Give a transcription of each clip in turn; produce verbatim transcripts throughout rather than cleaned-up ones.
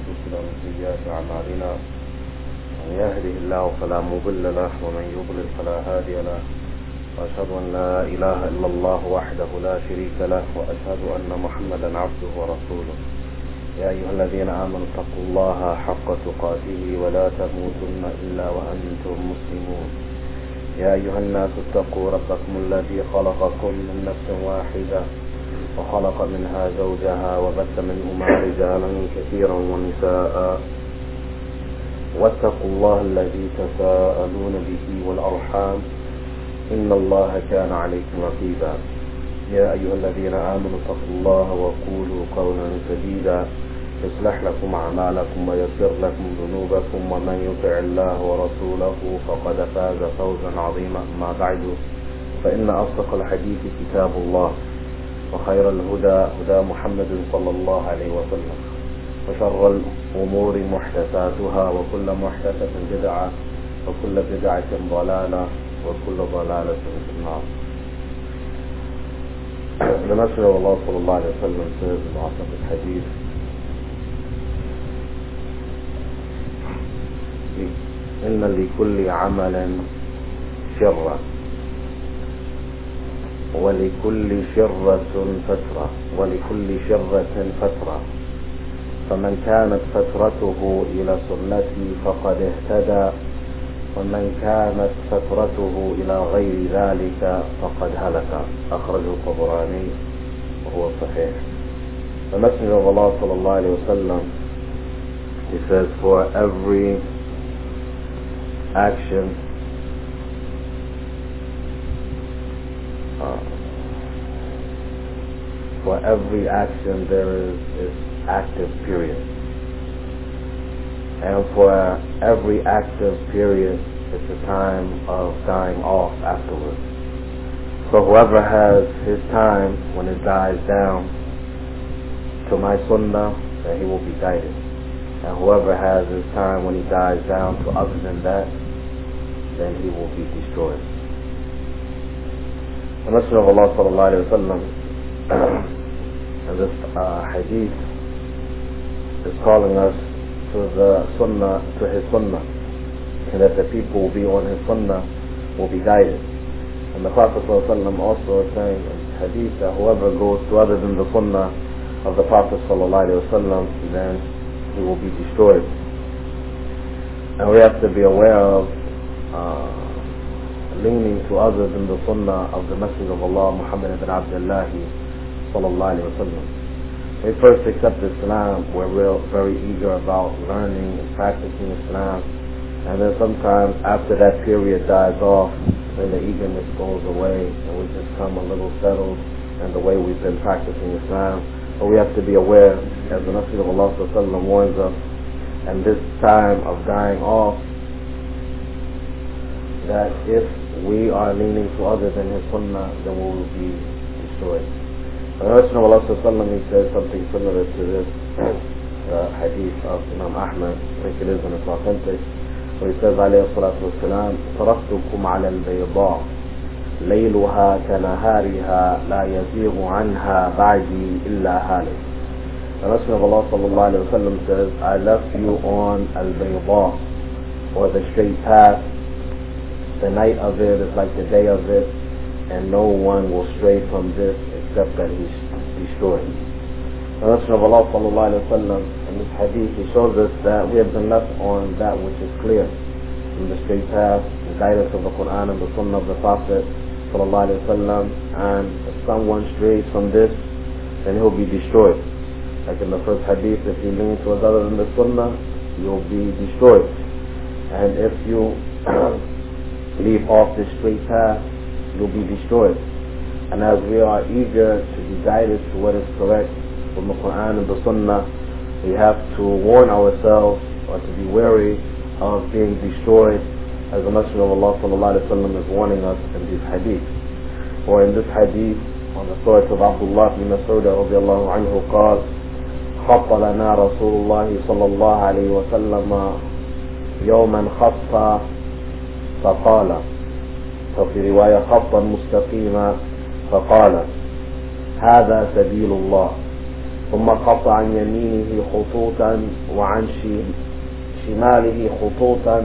أنفسنا ومن سيئات أعمالنا من يهده الله فلا مضل له ومن يضلل فلا هادي له وأشهد أن لا إله إلا الله وحده لا شريك له وأشهد أن محمدا عبده ورسوله. يا أيها الذين آمنوا اتقوا الله حق تقاته ولا تموتن إلا وأنتم مسلمون. يا أيها الناس اتقوا ربكم الذي خلقكم من نفس واحدة وخلق منها زوجها وبث منهما رجالا كثيرا ونساء واتقوا الله الذي تساءلون به والأرحام إن الله كان عليكم رقيبا. يا أيها الذين آمنوا اتقوا الله وقولوا قولا سديدا يصلح لكم أعمالكم ويغفر لكم ذنوبكم ومن يطع الله ورسوله فقد فاز فوزا عظيما. أما بعد فإن أصدق الحديث كتاب الله وخير الهدى هدى محمد صلى الله عليه وسلم وشر الأمور محدثاتها وكل محدثة بدعة وكل بدعة ضلالة وكل ضلالة في النار. The Messenger of Allah صلى الله عليه وسلم says in the authentic hadith, إن لكل عمل شرة ولكل شرة فترة ولكل شرة فترة فمن كانت فترته إلى سنتي فقد اهتدى ومن كانت فترته إلى غير ذلك فقد هلك. أخرجه الطبراني وهو صحيح. The Messenger of Allah صلى الله عليه وسلم, he says, for every action uh, for every action there is its active period, and for every active period it's a time of dying off afterwards. So whoever has his time when it dies down to my sunnah, then he will be guided, and whoever has his time when he dies down to other than that, then he will be destroyed. The Messenger of Allah sallallahu alayhi wa sallam in this uh, hadith is calling us to the sunnah, to his sunnah, and that the people will be on his sunnah, will be guided. And the Prophet sallallahu alayhi wa sallam also is saying in hadith that whoever goes to other than the sunnah of the Prophet sallallahu alayhi wa sallam, then he will be destroyed. And we have to be aware of Uh, leaning to other than the sunnah of the Messenger of Allah Muhammad ibn Abdullah sallallahu alayhi wa sallam. When we first accept Islam, we're real, very eager about learning and practicing Islam, and then sometimes after that period dies off, then the eagerness goes away and we just come a little settled in the way we've been practicing Islam. But we have to be aware, as the Messenger of Allah sallallahu alayhi wa sallam warns us, and this time of dying off, that if we are leaning to other than his sunnah, then we will be destroyed. The Messenger of Allah sallallahu alayhi wa sallam, he says something similar to this uh, hadith of Imam Ahmad, I think it is, and it's authentic, where he says alayhi salatu wassalam, تركتكم على البيضاء ليلها كنهارها لا يزيغ عنها بعدي إلا هالك. The Messenger of Allah sallallahu alayhi wa sallam says, I left you on al-bayda, or the straight path. The night of it is like the day of it, and no one will stray from this except that he's destroyed. The Messenger of Allah sallallahu alayhi wa sallam, in this hadith, he shows us that we have been left on that which is clear, from the straight path, the guidance of the Quran and the Sunnah of the Prophet sallallahu alayhi wa sallam, and if someone strays from this, then he'll be destroyed. Like in the first hadith, if you lean towards other than the Sunnah, you'll be destroyed. And if you leave off this straight path, you'll be destroyed. And as we are eager to be guided to what is correct from the Quran and the Sunnah, we have to warn ourselves or to be wary of being destroyed, as the Messenger of Allah sallallahu alayhi wa sallam is warning us in this hadith. Or in this hadith, on the story of Abdullah ibn Mas'ud radiallahu anhu, قال خط لنا رسول الله صلى الله عليه وسلم يوما خط فقال وفي رواية خطا مستقيما فقال هذا سبيل الله ثم قطع عن يمينه خطوطا وعن شماله خطوطا،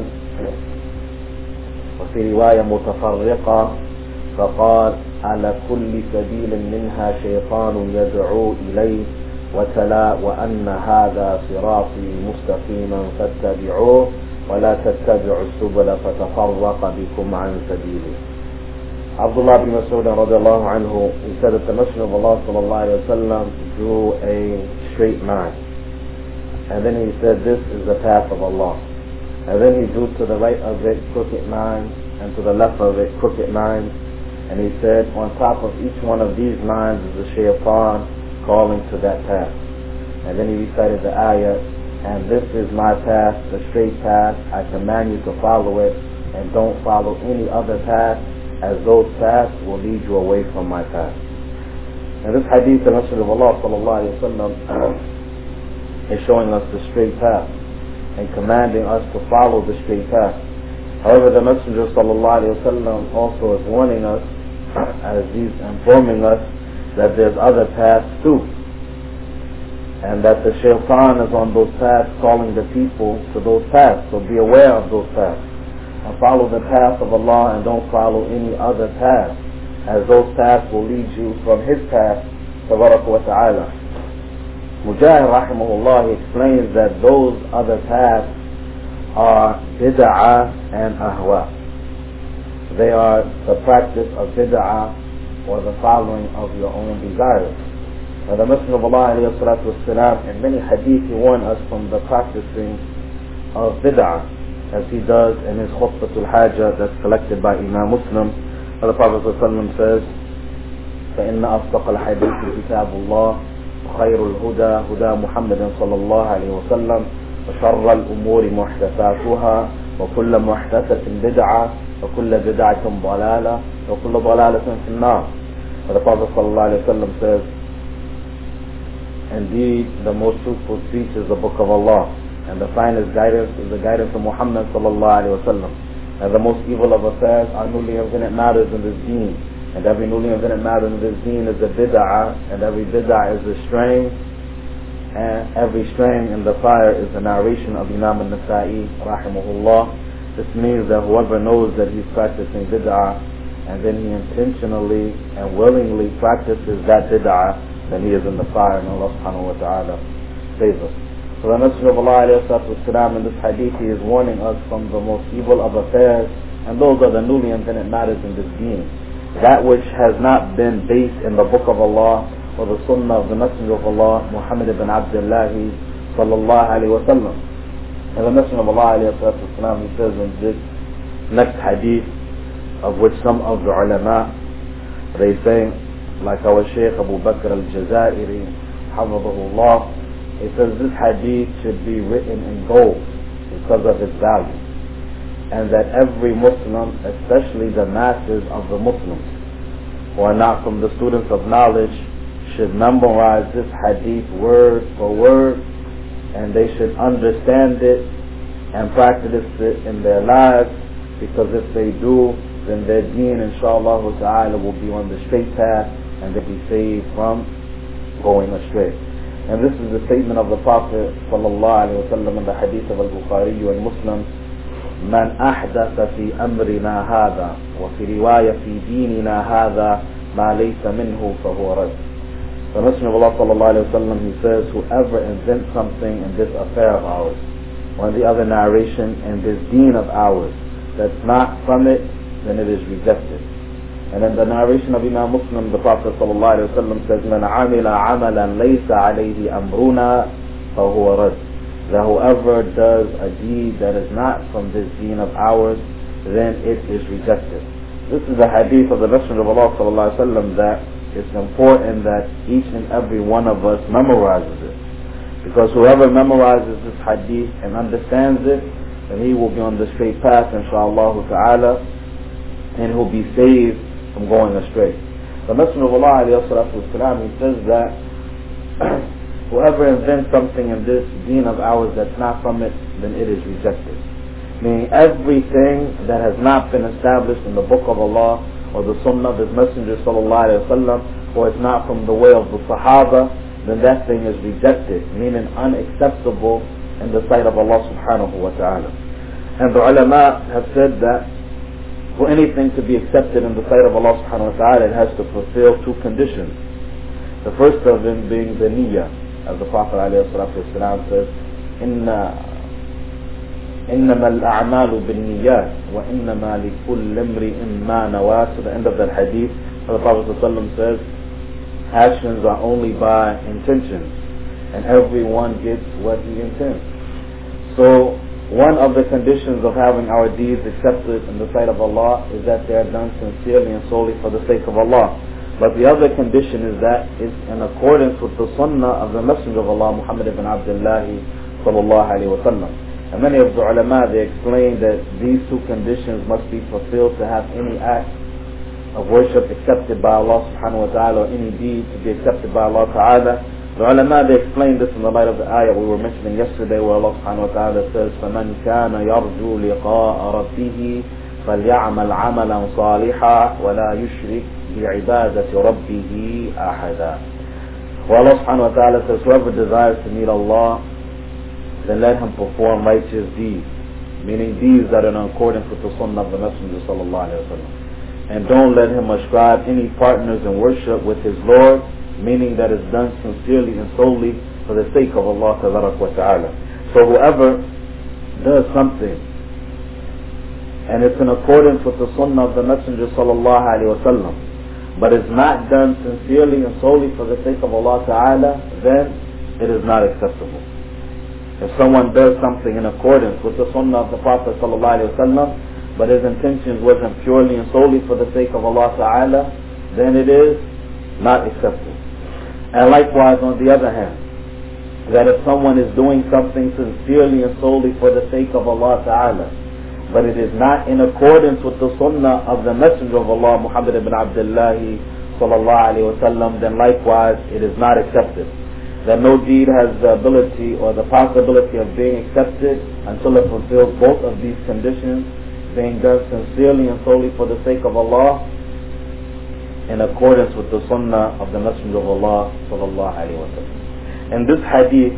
وفي رواية متفرقة فقال على كل سبيل منها شيطان يدعو إليه، وتلا وأن هذا صراطي مستقيما فاتبعوه ولا تتبعوا السبل فتفرق بكم عن سبيله. Abdullah bin Mas'ud radiallahu anhu, he said that the Messenger of Allah sallallahu alayhi wa sallam drew a straight line, and then he said, this is the path of Allah, and then he drew to the right of it crooked lines and to the left of it crooked lines, and he said on top of each one of these lines is a shaytan calling to that path. And then he recited the ayah, and this is my path, the straight path, I command you to follow it, and don't follow any other path, as those paths will lead you away from my path. And this hadith, the Messenger of Allah sallallahu alayhi wa sallam is showing us the straight path and commanding us to follow the straight path. However, the Messenger sallallahu alayhi wa sallam also is warning us, as he's informing us, that there's other paths too, and that the shaitan is on those paths calling the people to those paths. So be aware of those paths and follow the path of Allah, and don't follow any other path, as those paths will lead you from His path, tabaraka wa ta'ala. Mujahid rahimahullah, he explains that those other paths are bid'ah and ahwa. They are the practice of bid'ah, or the following of your own desires. Now the Messenger of Allah alayhi salatu wassalam, in many hadith, he warned us from the practicing of bid'ah, as he does in his Khutbatul Hajjah that's collected by Imam Muslim. The Prophet ﷺ says, فإن أصدق الحديث كتاب الله وخير الهدى هدى محمد صلى الله عليه وسلم وشر الأمور محدثاتها وكل محدثة بدعة وكل بدعة ضلالة وكل ضلالة في النار. The Prophet ﷺ says, indeed the most truthful speech is the Book of Allah, and the finest guidance is the guidance of Muhammad sallallahu alaihi wasallam. And the most evil of affairs are newly infinite matters in this deen, and every newly infinite matter in this deen is a bid'ah, and every bid'ah is a strain, and every strain in the fire is the narration of Imam al-Nasa'i rahimahullah. This means that whoever knows that he's practicing bid'ah, and then he intentionally and willingly practices that bid'ah, then he is in the fire, and Allah subhanahu wa ta'ala saves us. So the Messenger of Allah alayhi salatu wassalam, in this hadith, he is warning us from the most evil of affairs, and those are the newly invented matters in this deen. That which has not been based in the Book of Allah or the Sunnah of the Messenger of Allah, Muhammad ibn Abdullah sallallahu alayhi wa sallam. And the Messenger of Allah alayhi salatu wassalam, he says in this next hadith, of which some of the ulama, they say, like our Shaykh Abu Bakr al-Jazairi, hafidhahullah, he says this hadith should be written in gold because of its value, and that every Muslim, especially the masses of the Muslims who are not from the students of knowledge, should memorize this hadith word for word, and they should understand it and practice it in their lives, because if they do, then their deen inshallah ta'ala will be on the straight path, and they'll be saved from going astray. And this is the statement of the Prophet sallallahu alaihi wasallam in the hadith of Al-Bukhari and Muslim, من أحدث في أمرنا هذا وفي رواية في ديننا هذا ما ليس منه فهو رد. The Messenger of Allah sallallahu alaihi wasallam, he says, whoever invents something in this affair of ours, or in the other narration, in this deen of ours, that's not from it, then it is rejected. And in the narration of Imam Muslim, the Prophet sallallahu alaihi wasallam says, من عمل عملا ليس عليه أمرنا فهو رد. That whoever does a deed that is not from this deen of ours, then it is rejected. This is the hadith of the Messenger of Allah sallallahu alaihi wasallam, that it's important that each and every one of us memorizes it, because whoever memorizes this hadith and understands it, then he will be on the straight path inshallah ta'ala, and he'll be saved from going astray. The Messenger of Allah alayhi salatu wasalam, he says that whoever invents something in this deen of ours that's not from it, then it is rejected. Meaning everything that has not been established in the Book of Allah or the Sunnah of His Messenger sallallahu alayhi wa sallam, or it's not from the way of the Sahaba, then that thing is rejected, meaning unacceptable in the sight of Allah subhanahu wa ta'ala. And the ulama have said that for anything to be accepted in the sight of Allah subhanahu wa ta'ala, it has to fulfill two conditions. The first of them being the niyyah, as the Prophet alayhi salatu wasalam says, Inna إنما الأعمال بالنيات وإنما لكل امرئ ما نوى. To the end of that hadith, the Prophet ﷺ says, actions are only by intentions, and everyone gets what he intends. So one of the conditions of having our deeds accepted in the sight of Allah is that they are done sincerely and solely for the sake of Allah. But the other condition is that it's in accordance with the sunnah of the Messenger of Allah, Muhammad ibn Abdullah sallallahu alayhi wa sallam. And many of the ulama, they explain that these two conditions must be fulfilled to have any act of worship accepted by Allah subhanahu wa ta'ala, or any deed to be accepted by Allah ta'ala. The ulama, they explain this in the light of the ayah we were mentioning yesterday, where Allah subhanahu wa ta'ala says, فَمَنْ كَانَ يَرْجُو لِقَاءَ رَبِّهِ فَلْيَعْمَلْ عَمَلًا صَالِحًا وَلَا يُشْرِكْ بِعِبَادَةِ رَبِّهِ أَحَدًا. Well, Allah subhanahu wa ta'ala says, whoever desires to meet Allah, then let him perform righteous deeds, meaning deeds that are in accordance with the sunnah of the Messenger sallallahu alaihi wasallam. And don't let him ascribe any partners in worship with his Lord, meaning that it's done sincerely and solely for the sake of Allah ta'ala. So whoever does something and it's in accordance with the sunnah of the Messenger sallallahu alaihi wasallam, but it's not done sincerely and solely for the sake of Allah ta'ala, then it is not acceptable. If someone does something in accordance with the sunnah of the Prophet sallallahu alaihi wasallam, but his intentions wasn't purely and solely for the sake of Allah ta'ala, then it is not acceptable. And likewise, on the other hand, that if someone is doing something sincerely and solely for the sake of Allah ta'ala, but it is not in accordance with the sunnah of the Messenger of Allah, Muhammad ibn Abdullah sallallahu alaihi wasallam, then likewise it is not accepted. That no deed has the ability or the possibility of being accepted until it fulfills both of these conditions, being done sincerely and solely for the sake of Allah, in accordance with the sunnah of the Messenger of Allah sallallahu alaihi wasallam. In this hadith,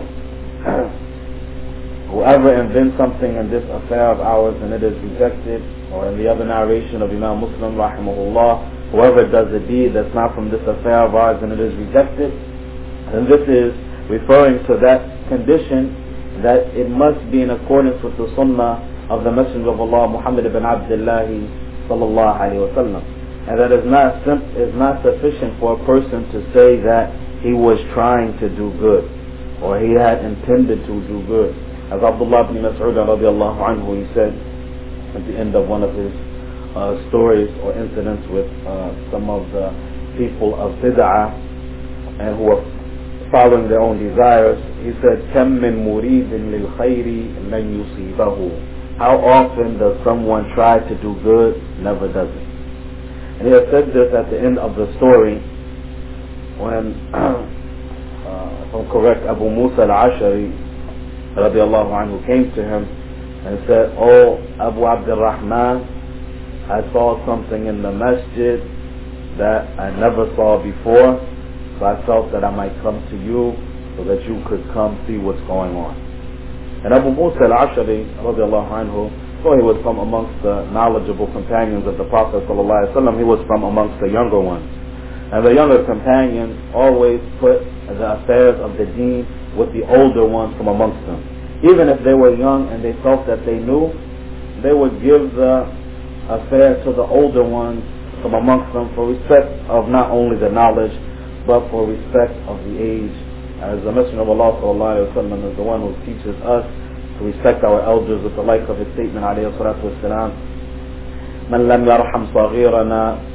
whoever invents something in this affair of ours and it is rejected, or in the other narration of Imam Muslim rahimahullah, whoever does a deed that's not from this affair of ours and it is rejected, and this is referring to that condition that it must be in accordance with the sunnah of the Messenger of Allah Muhammad ibn Abdullah sallallahu alaihi wasallam, and that is not is not sufficient for a person to say that he was trying to do good or he had intended to do good. As Abdullah ibn Mas'ud radiallahu anhu, he said at the end of one of his uh, stories or incidents with uh, some of the people of bid'ah and who were following their own desires, he said, كَمْ مِن مُرِيدٍ لِلْخَيْرِ لَنْ يُصِيبَهُ. How often does someone try to do good, never does it? And he has said this at the end of the story when, uh, if I'm correct, Abu Musa al-Ashari radiallahu anhu came to him and said, "Oh, Abu Abdul Rahman, I saw something in the masjid that I never saw before, so I felt that I might come to you so that you could come see what's going on." And Abu Musa al-Ashari radiallahu anhu, so he was from amongst the knowledgeable companions of the Prophet sallallahu alaihi wasallam, he was from amongst the younger ones. And the younger companions always put the affairs of the deen with the older ones from amongst them. Even if they were young and they felt that they knew, they would give the affair to the older ones from amongst them for respect of not only the knowledge, but for respect of the age. As the Messenger of Allah sallallahu alaihi wasallam is the one who teaches us to respect our elders with the like of his statement alayhi salatu wasalam, "Man lam yarham saghirana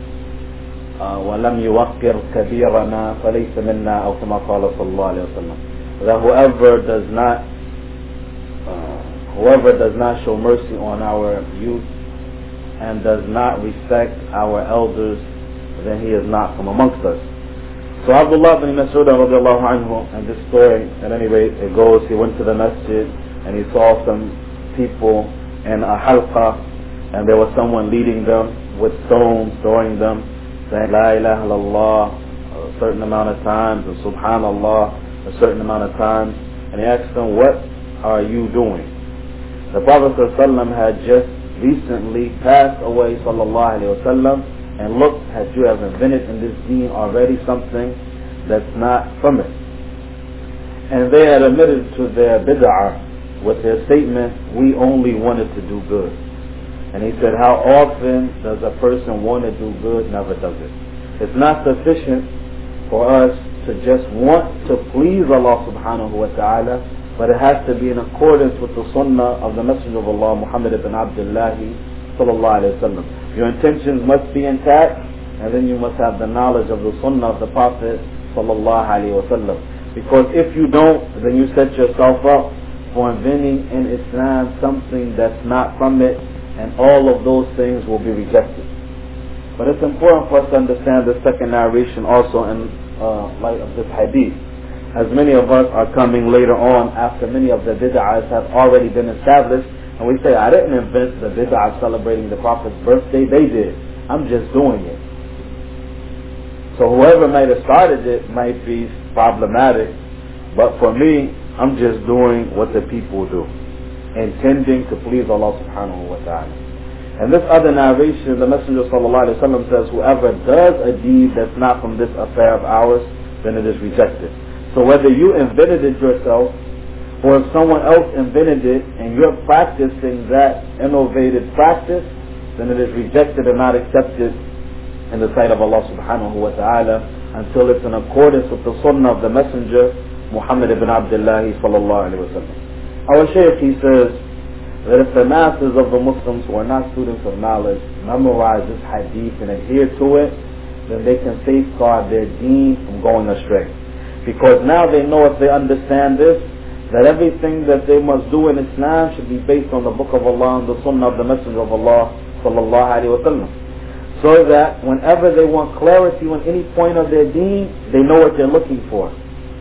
ولم يوقر كبيرنا فليس منا," أو كما قال صلى الله عليه وسلم. That whoever does not uh, whoever does not show mercy on our youth and does not respect our elders, then he is not from amongst us. So Abdullah ibn Mas'ud radiallahu anhu, and this story, at any rate, it goes, he went to the masjid and he saw some people in a halqa, and there was someone leading them with stones, throwing them, saying La ilaha illallah, certain amount of times, and subhanallah a certain amount of times, and he asked them, what are you doing? The Prophet ﷺ had just recently passed away, sallallahu alayhi wa sallam, and look, had you have invented in this deen already something that's not from it. And they had admitted to their bid'ah with their statement, we only wanted to do good. And he said, how often does a person want to do good? Never does it. It's not sufficient for us to just want to please Allah subhanahu wa ta'ala, but it has to be in accordance with the sunnah of the Messenger of Allah, Muhammad ibn Abdullah sallallahu alayhi wa sallam. Your intentions must be intact, and then you must have the knowledge of the sunnah of the Prophet sallallahu alayhi wa sallam. Because if you don't, then you set yourself up for inventing in Islam something that's not from it, and all of those things will be rejected. But it's important for us to understand the second narration also in uh, light of this hadith. As many of us are coming later on after many of the bid'ahs have already been established, and we say, I didn't invent the bid'ah celebrating the Prophet's birthday, they did. I'm just doing it. So whoever might have started it might be problematic, but for me, I'm just doing what the people do, intending to please Allah subhanahu wa ta'ala. And this other narration, the Messenger sallallahu alayhi wa sallam says, whoever does a deed that's not from this affair of ours, then it is rejected. So whether you invented it yourself, or if someone else invented it, and you're practicing that innovative practice, then it is rejected and not accepted in the sight of Allah subhanahu wa ta'ala, until it's in accordance with the sunnah of the Messenger, Muhammad ibn Abdullah sallallahu alayhi wa sallam. Our Shaykh, he says, that if the masses of the Muslims who are not students of knowledge memorize this hadith and adhere to it, then they can safeguard their deen from going astray. Because now they know, if they understand this, that everything that they must do in Islam should be based on the Book of Allah and the Sunnah of the Messenger of Allah sallallahu alayhi wa sallam. So that whenever they want clarity on any point of their deen, they know what they're looking for.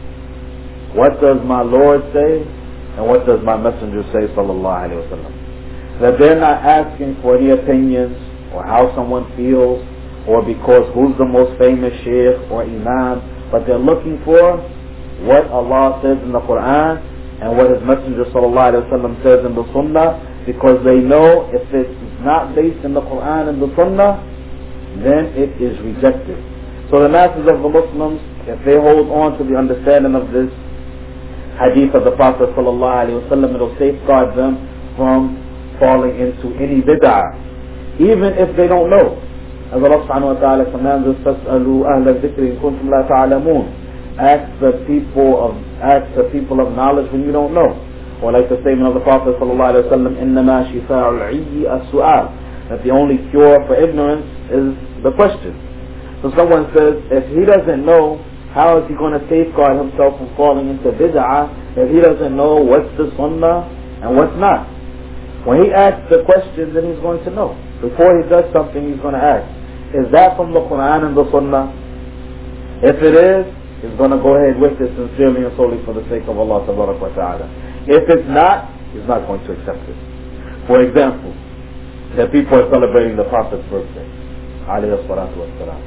What does my Lord say? And what does my Messenger say, sallallahu alayhi wa sallam? That they're not asking for any opinions, or how someone feels, or because who's the most famous sheikh or imam, but they're looking for what Allah says in the Quran, and what His Messenger sallallahu alayhi wa sallam says in the Sunnah, because they know if it's not based in the Quran and the Sunnah, then it is rejected. So the masses of the Muslims, if they hold on to the understanding of this hadith of the Prophet sallallahu alaihi wasallam, it'll safeguard them from falling into any bid'ah, even if they don't know. As Allah subhanahu wa ta'ala commands us, فَاسْأَلُوا أَهْلَ الذِّكْرِ إِن كُنتُمْ لَا تَعْلَمُونَ. Ask the people of ask the people of knowledge when you don't know. Or like the statement of the Prophet sallallahu alaihi wasallam, إِنَّمَا شِفَاءُ الْعِيِّ السُّؤَالِ. That the only cure for ignorance is the question. So someone says, if he doesn't know, how is he going to safeguard himself from falling into bid'ah if he doesn't know what's the sunnah and what's not? When he asks the question, then he's going to know. Before he does something, he's going to ask, is that from the Quran and the sunnah? If it is, he's going to go ahead with it sincerely and solely for the sake of Allah tabarak wa ta'ala. If it's not, he's not going to accept it. For example, that people are celebrating the Prophet's birthday, alayhi salatu wassalam.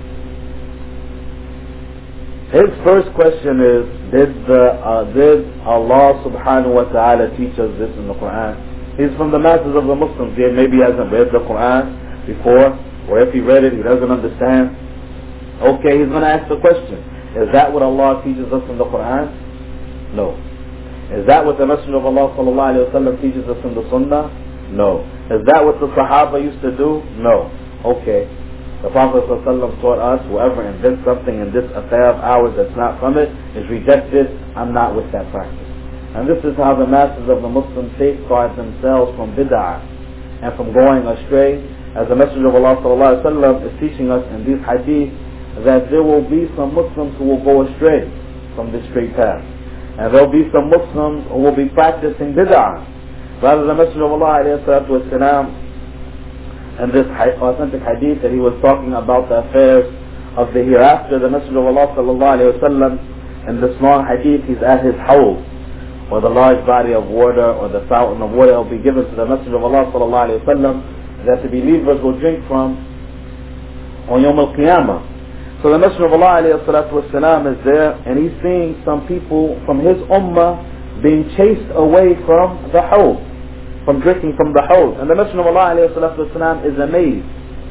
His first question is, did the uh, did Allah subhanahu wa ta'ala teach us this in the Quran? He's from the masses of the Muslims here. Maybe he hasn't read the Quran before, or if he read it, he doesn't understand. Okay, he's going to ask the question, is that what Allah teaches us in the Quran? No. Is that what the Messenger of Allah sallallahu alayhi wa sallam teaches us in the Sunnah? No. Is that what the Sahaba used to do? No. Okay. The Prophet ﷺ taught us, whoever invents something in this affair of ours that's not from it is rejected. I'm not with that practice. And this is how the masses of the Muslims safeguard themselves from bid'ah and from going astray. As the Messenger of Allah ﷺ is teaching us in these hadith, that there will be some Muslims who will go astray from this straight path. And there will be some Muslims who will be practicing bid'ah. Rather, the Messenger of Allah ﷺ, and this authentic hadith that he was talking about the affairs of the hereafter, the Messenger of Allah sallallahu alayhi wa sallam, in this long hadith, he's at his hawd, or the large body of water, or the fountain of water will be given to the Messenger of Allah sallallahu alayhi wa sallam, that the believers will drink from on Yawm al-Qiyamah. So the Messenger of Allah alayhi salatu wasalam is there, and he's seeing some people from his ummah being chased away from the hawd, from drinking from the hawd. And the Messenger of Allah alayhi salatu wasalam is amazed.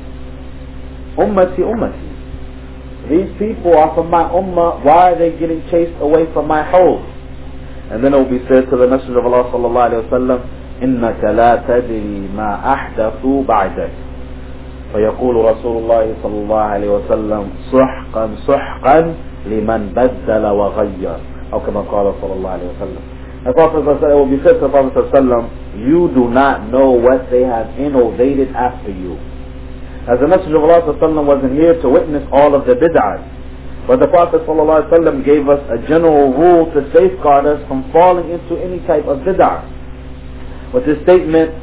Ummati, ummati. These people are from my ummah, why are they getting chased away from my hawd? And then it will be said to the Messenger of Allah sallallahu alayhi wa sallam, إِنَّكَ لَا تَدْرِي مَا أَحْدَثُوا بَعْدَكَ. فيقول رسول الله صلى الله عليه وسلم سحقا سحقا لمن بدل وغير, أو كما قال صلى الله عليه وسلم. The Prophet will be said to the Prophet صلى الله عليه وسلم, you do not know what they have innovated after you. As the Messenger of Allah صلى الله عليه وسلم wasn't here to witness all of the bid'ahs, but the Prophet صلى الله عليه وسلم gave us a general rule to safeguard us from falling into any type of bid'ah. With his statement,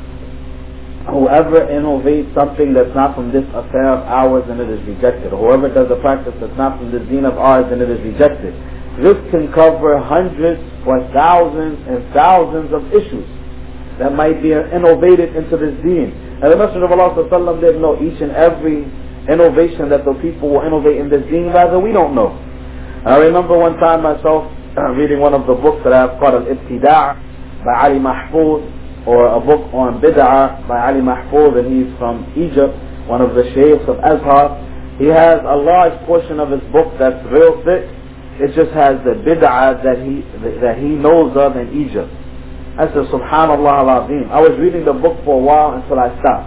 whoever innovates something that's not from this affair of ours, then it is rejected. Or whoever does a practice that's not from this deen of ours, then it is rejected. This can cover hundreds or thousands and thousands of issues that might be innovated into this deen. And the Messenger of Allah sallallahu alaihi wasallam didn't know each and every innovation that the people will innovate in this deen. Rather, we don't know. I remember one time myself reading one of the books that I have called Al-Ibtida' by Ali Mahfouz, or a book on Bid'ah by Ali Mahfouz, and he's from Egypt, one of the sheikhs of Azhar. He has a large portion of his book that's real thick. It just has the Bid'ah that he that he knows of in Egypt. I said, Subhanallah al-Azim. I was reading the book for a while until I stopped.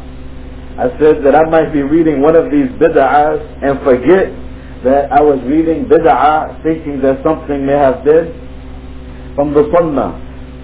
I said that I might be reading one of these Bid'ahs and forget that I was reading Bid'ah, thinking that something may have been from the Sunnah.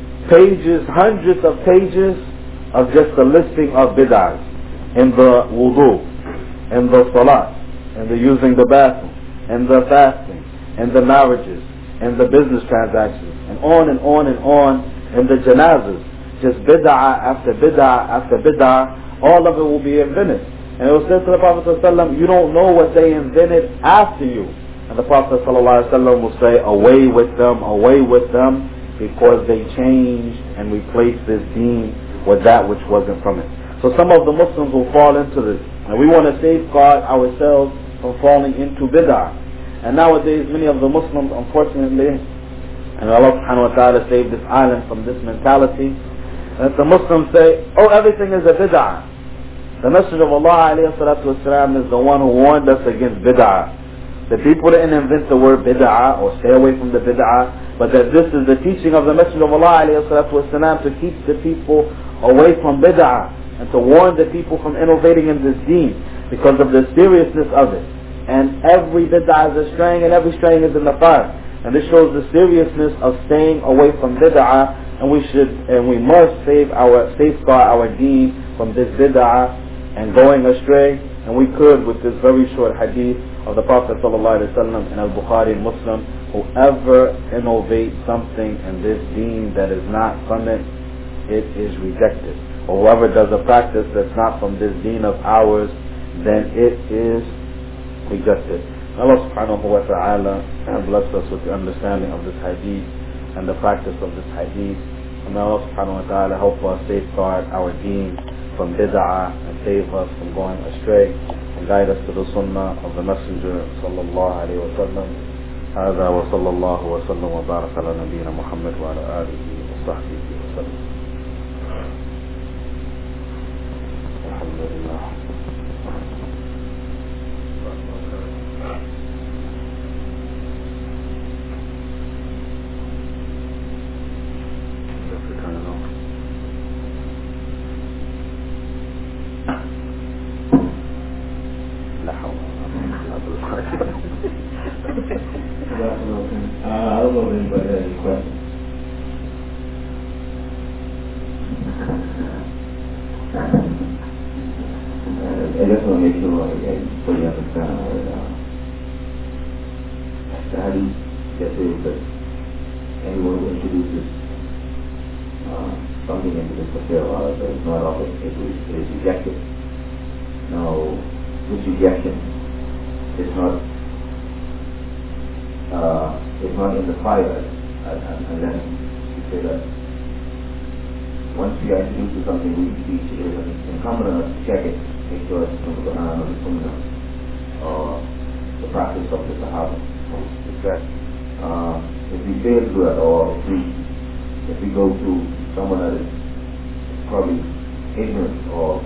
Pages, hundreds of pages of just the listing of bid'ahs in the wudu, in the salat, in the using the bathroom, in the fasting, in the marriages, in the business transactions, and on and on and on in the janazas. Just bid'ah after bid'ah after bid'ah, all of it will be invented. And it was said to the Prophet ﷺ, you don't know what they invented after you. And the Prophet ﷺ will say, away with them, away with them, because they changed and replaced this deen with that which wasn't from it. So some of the Muslims will fall into this, and we want to safeguard ourselves from falling into bid'ah. And nowadays many of the Muslims, unfortunately, and Allah subhanahu wa ta'ala saved this island from this mentality, that the Muslims say, oh, everything is a bid'ah. The Messenger of Allah alayhi salatu wasalam is the one who warned us against bid'ah. The people didn't invent the word bid'ah or stay away from the bid'ah, but that this is the teaching of the Messenger of Allah alayhi salatu wasalam to keep the people away from bid'ah and to warn the people from innovating in this deen because of the seriousness of it. And every bid'ah is a straying, and every straying is in the fire. And this shows the seriousness of staying away from bid'ah, and we should and we must save our safeguard our deen from this bid'ah and going astray. And we could with this very short hadith of the Prophet sallallahu alaihi wasallam in Al-Bukhari and Muslim, whoever innovates something in this deen that is not from it, it is rejected. Or whoever does a practice that's not from this deen of ours, then it is rejected. Allah subhanahu wa ta'ala bless us with the understanding of this hadith and the practice of this hadith. And Allah subhanahu wa ta'ala help us safeguard our deen from bid'ah and save us from going astray and guide us to the sunnah of the Messenger sallallahu alayhi wa sallam. هذا وصلى الله وسلم وبارك على نبينا محمد وعلى آله وصحبه وسلم. الحمد لله. I don't know if anybody has any questions. I just want to make sure I fully understand uh, the hadith that says that anyone who introduces uh, something into this affair of ours that is not of it, it is rejected. Now, this rejection is not Uh, it's not in the fire, and, and, and then you say that once we are introduced to something, we, we it is incumbent on us to check it, make sure it's from the Quran or the Sunnah, or the practice of the Sahaba. Exactly. Uh, if we fail to that, or if we, if we go to someone that is probably ignorant or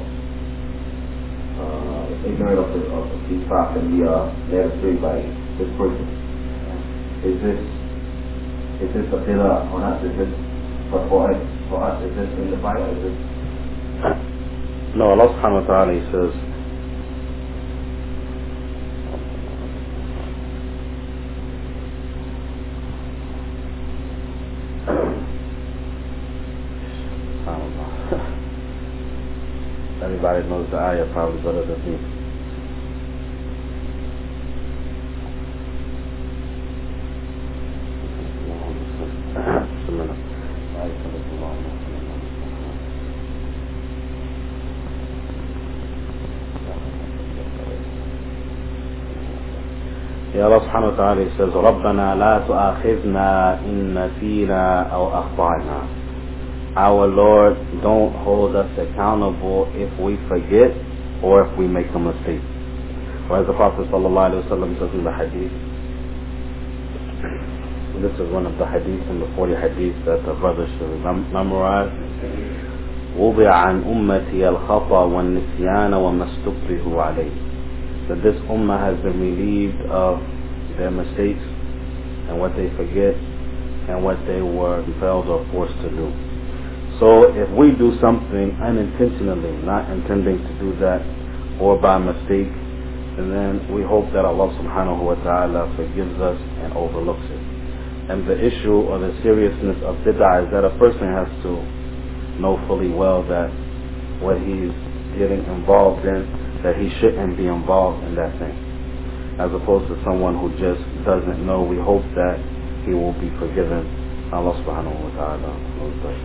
uh, ignorant of the of these facts, and we are led astray by this person, is this is this a bid'ah or not? Is this for for us? For us, is this in the Bible? Is this? No, Allah subhanahu wa ta'ala, He says, anybody knows the ayah probably better than me. Just a minute. Yeah, Allah subhanahu wa ta'ala says, رَبَّنَا لَا تُؤَاخِذْنَا إِن نَّسِينَا أَوْ أَخْطَأْنَا. Our Lord, don't hold us accountable if we forget or if we make a mistake. Or as the Prophet sallallahu alaihi wasallam says in the hadith, this is one of the hadiths in the forty hadiths that the brothers should mem- memorize. وُضِعَ عَنْ أُمَّتِي الْخَطَأ وَالنِّسْيَانَ وَمَا اسْتُكْرِهُ عَلَيْهِ. That this ummah has been relieved of their mistakes and what they forget and what they were compelled or forced to do. So if we do something unintentionally, not intending to do that, or by mistake, and then we hope that Allah subhanahu wa ta'ala forgives us and overlooks it. And the issue or the seriousness of bid'ah is that a person has to know fully well that what he's getting involved in, that he shouldn't be involved in that thing. As opposed to someone who just doesn't know, we hope that he will be forgiven. Allah subhanahu wa ta'ala knows best.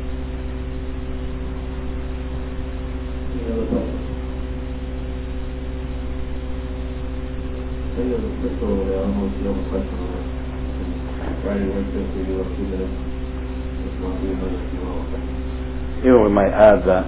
Here we might add that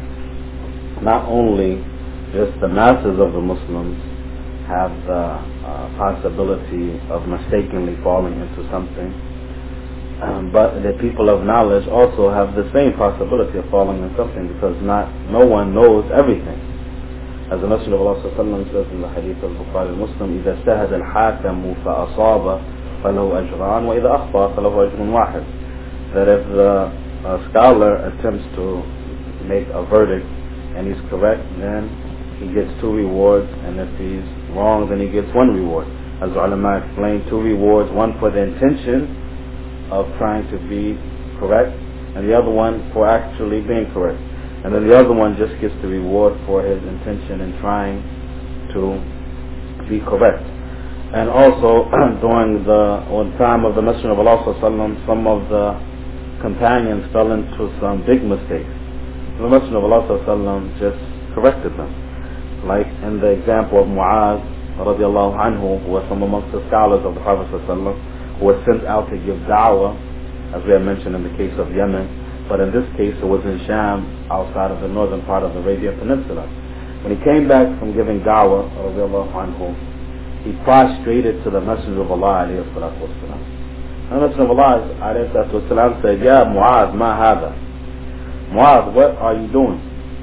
not only just the masses of the Muslims have the uh, possibility of mistakenly falling into something, um, but the people of knowledge also have the same possibility of falling into something, because not no one knows everything. As the Messenger of Allah sallallahu alaihi wasallam says in the hadith of Bukhari Muslim, إذا اجتهد الحاكم فأصاب فله أجران وإذا أخطأ فله أجر واحد. That if the uh, scholar attempts to make a verdict and he's correct, then he gets two rewards, and if he's wrong, then he gets one reward. As the ulama explained, two rewards, one for the intention of trying to be correct, and the other one for actually being correct. And then the other one just gets the reward for his intention in trying to be correct. And also, during the one time of the Messenger of Allah sallallahu alaihi wasallam, some of the companions fell into some big mistakes. The Messenger of Allah sallallahu alaihi wasallam just corrected them. Like in the example of Mu'adh radiallahu anhu, who was from amongst the scholars of the Prophet sallallahu alaihi wasallam, who was sent out to give da'wah, as we have mentioned in the case of Yemen. But in this case, it was in Sham, outside of the northern part of the Arabian Peninsula. When he came back from giving da'wah, radiallahu anhu, he prostrated to the Messenger of Allah alayhi salatu wasalam. And the Messenger of Allah alayhi salatu wasalam said, Ya Mu'adh, ma hada? Mu'adh, what are you doing?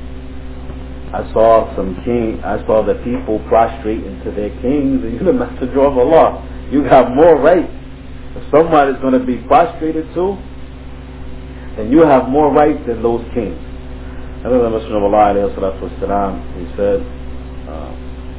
I saw some king, I saw the people prostrating to their kings, and you're the Messenger of Allah. You have more right. If someone is going to be prostrated to, then you have more right than those kings. And then the Messenger of Allah alayhi salatu wasalam, he said, uh,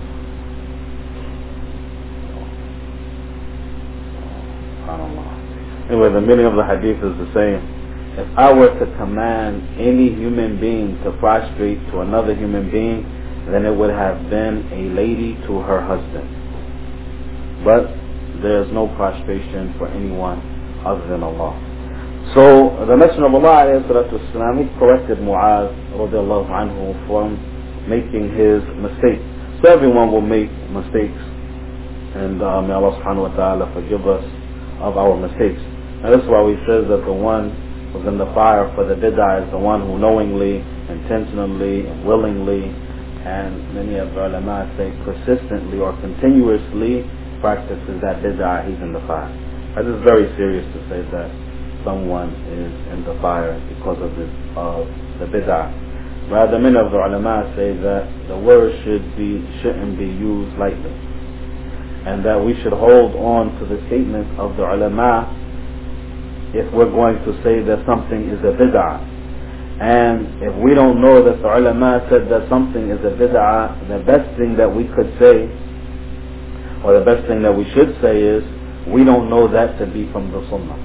anyway, the meaning of the hadith is the same. If I were to command any human being to prostrate to another human being, then it would have been a lady to her husband. But there is no prostration for anyone other than Allah. So the Messenger of Allah والسلام, he corrected Mu'adh radiallahu anhu from making his mistake. So everyone will make mistakes, and uh, may Allah subhanahu wa ta'ala forgive us of our mistakes. And that's why we say that the one who's in the fire for the bid'ah is the one who knowingly, intentionally, and willingly, and many of the ulama say persistently or continuously practices that bid'ah, he's in the fire. This is very serious to say that someone is in the fire because of this of the bid'ah. Rather, many of the ulama say that the word should be shouldn't be used lightly, and that we should hold on to the statement of the ulama if we're going to say that something is a bid'ah. And if we don't know that the ulama said that something is a bid'ah, the best thing that we could say, or the best thing that we should say is, we don't know that to be from the sunnah.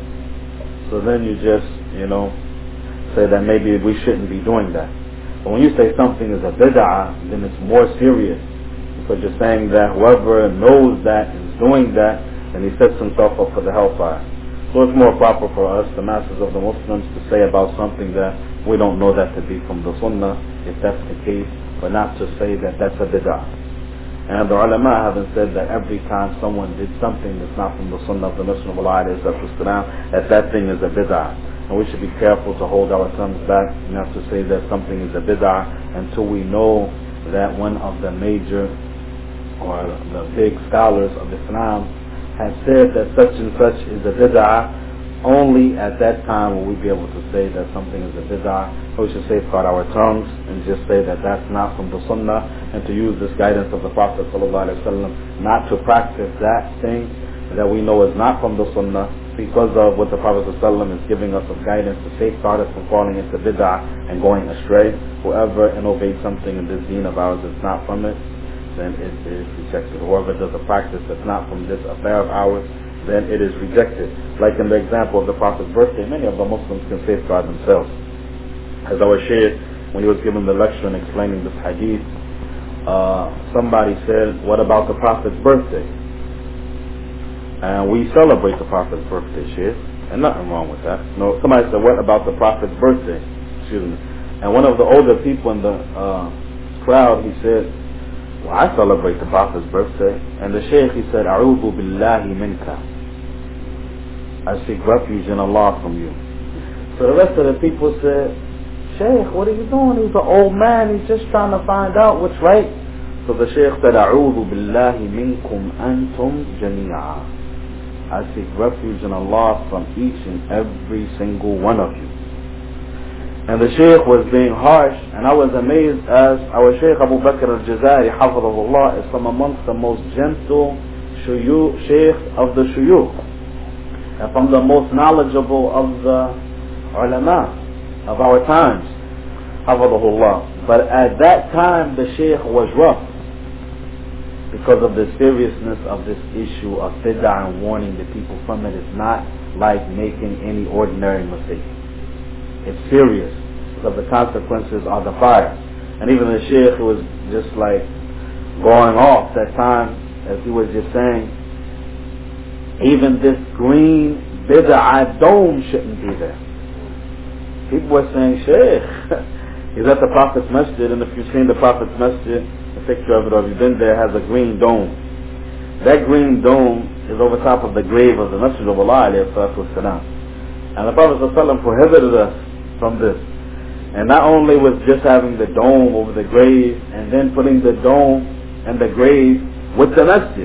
So then you just, you know, say that maybe we shouldn't be doing that. But when you say something is a bid'ah, then it's more serious, because you're saying that whoever knows that is doing that, then he sets himself up for the hellfire. So it's more proper for us, the masses of the Muslims, to say about something that we don't know that to be from the sunnah, if that's the case, but not to say that that's a bid'ah. And the ulama haven't said that every time someone did something that's not from the sunnah of the Messenger of Allah, that that thing is a bid'ah. And we should be careful to hold our tongues back, not to say that something is a bid'ah until we know that one of the major or the big scholars of Islam has said that such and such is a bid'ah. Only at that time will we be able to say that something is a bid'ah. We should safeguard our tongues and just say that that's not from the sunnah, and to use this guidance of the Prophet ﷺ not to practice that thing that we know is not from the sunnah, because of what the Prophet ﷺ is giving us of guidance to safeguard us from falling into bid'ah and going astray. Whoever innovates something in this deen of ours that's not from it, then it is rejected. Whoever does a practice that's not from this affair of ours, then it is rejected. Like in the example of the Prophet's birthday, many of the Muslims can safeguard themselves. As our Shaykh, when he was giving the lecture and explaining this hadith, uh, somebody said, what about the Prophet's birthday? And we celebrate the Prophet's birthday, Shaykh, and nothing wrong with that. No, somebody said, what about the Prophet's birthday? Excuse me. And one of the older people in the uh, crowd, he said, well, I celebrate the Prophet's birthday. And the Shaykh, he said, A'udhu billahi minka. I seek refuge in Allah from you. So the rest of the people said, Shaykh, what are you doing? He's an old man. He's just trying to find out what's right. So the Shaykh said, A'udhu billahi minkum antum jami'a. I seek refuge in Allah from each and every single one of you. And the Shaykh was being harsh, and I was amazed as our Shaykh Abu Bakr al-Jazari, hafidhahullah, is from amongst the most gentle shuyu, Shaykh of the shuyukh, and from the most knowledgeable of the ulama of our times, hafidhahullah. But at that time the Shaykh was rough because of the seriousness of this issue of bid'ah, and warning the people from it is not like making any ordinary mistake. It's serious, because the consequences are the fire. And even the Shaykh was just like going off that time, as he was just saying, even this green bid'ah dome shouldn't be there. People were saying, Shaykh, he's at the Prophet's Masjid, and if you've seen the Prophet's Masjid, the picture of it, or if you've been there, has a green dome. That green dome is over top of the grave of the Messenger of Allah, alayhi salatu wasalam. And the Prophet ﷺ prohibited us from this. And not only was just having the dome over the grave, and then putting the dome and the grave with the masjid.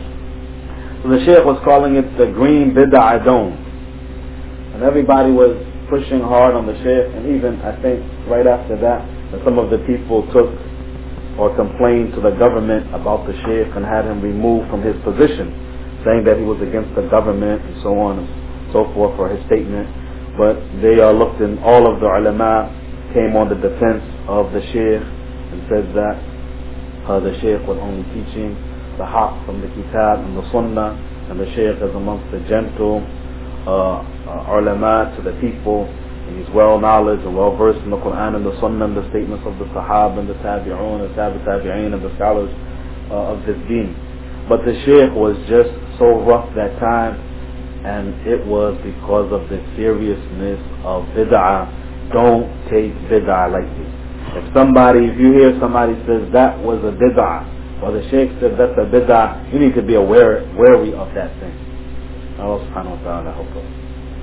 So the Shaykh was calling it the green bid'ah dome. And everybody was pushing hard on the Shaykh, and even I think right after that, that some of the people took or complained to the government about the Shaykh and had him removed from his position, saying that he was against the government and so on and so forth for his statement. But they uh, looked in, all of the ulama came on the defense of the Shaykh and said that uh, the Shaykh was only teaching the haqq from the kitab and the sunnah, and the Shaykh is amongst the gentle uh, uh, ulama to the people, and he's well knowledge and well versed in the Quran and the sunnah and the statements of the sahaba and the tabi'un and tabi tabi'in and the scholars uh, of this deen. But the Shaykh was just so rough that time, and it was because of the seriousness of bid'ah. Don't take bid'ah lightly. If somebody, if you hear somebody says that was a bid'ah, or the Shaykh said that's a bid'ah, you need to be aware, wary of that thing. Allah subhanahu wa ta'ala help us.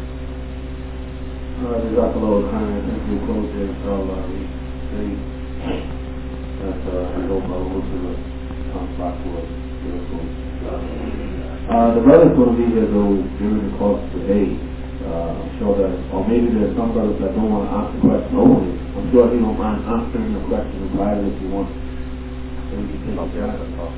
Jazakallahu khairan. I think we'll close there, inshallah. We say that uh, I hope our Muslims come back to us. Uh, the brother's going to be here though during the course today. Uh, I'm sure that, or maybe there's some brothers that don't want to ask the question openly. I'm sure he don't mind answering the question in private if you want. So we can take a chance and talk.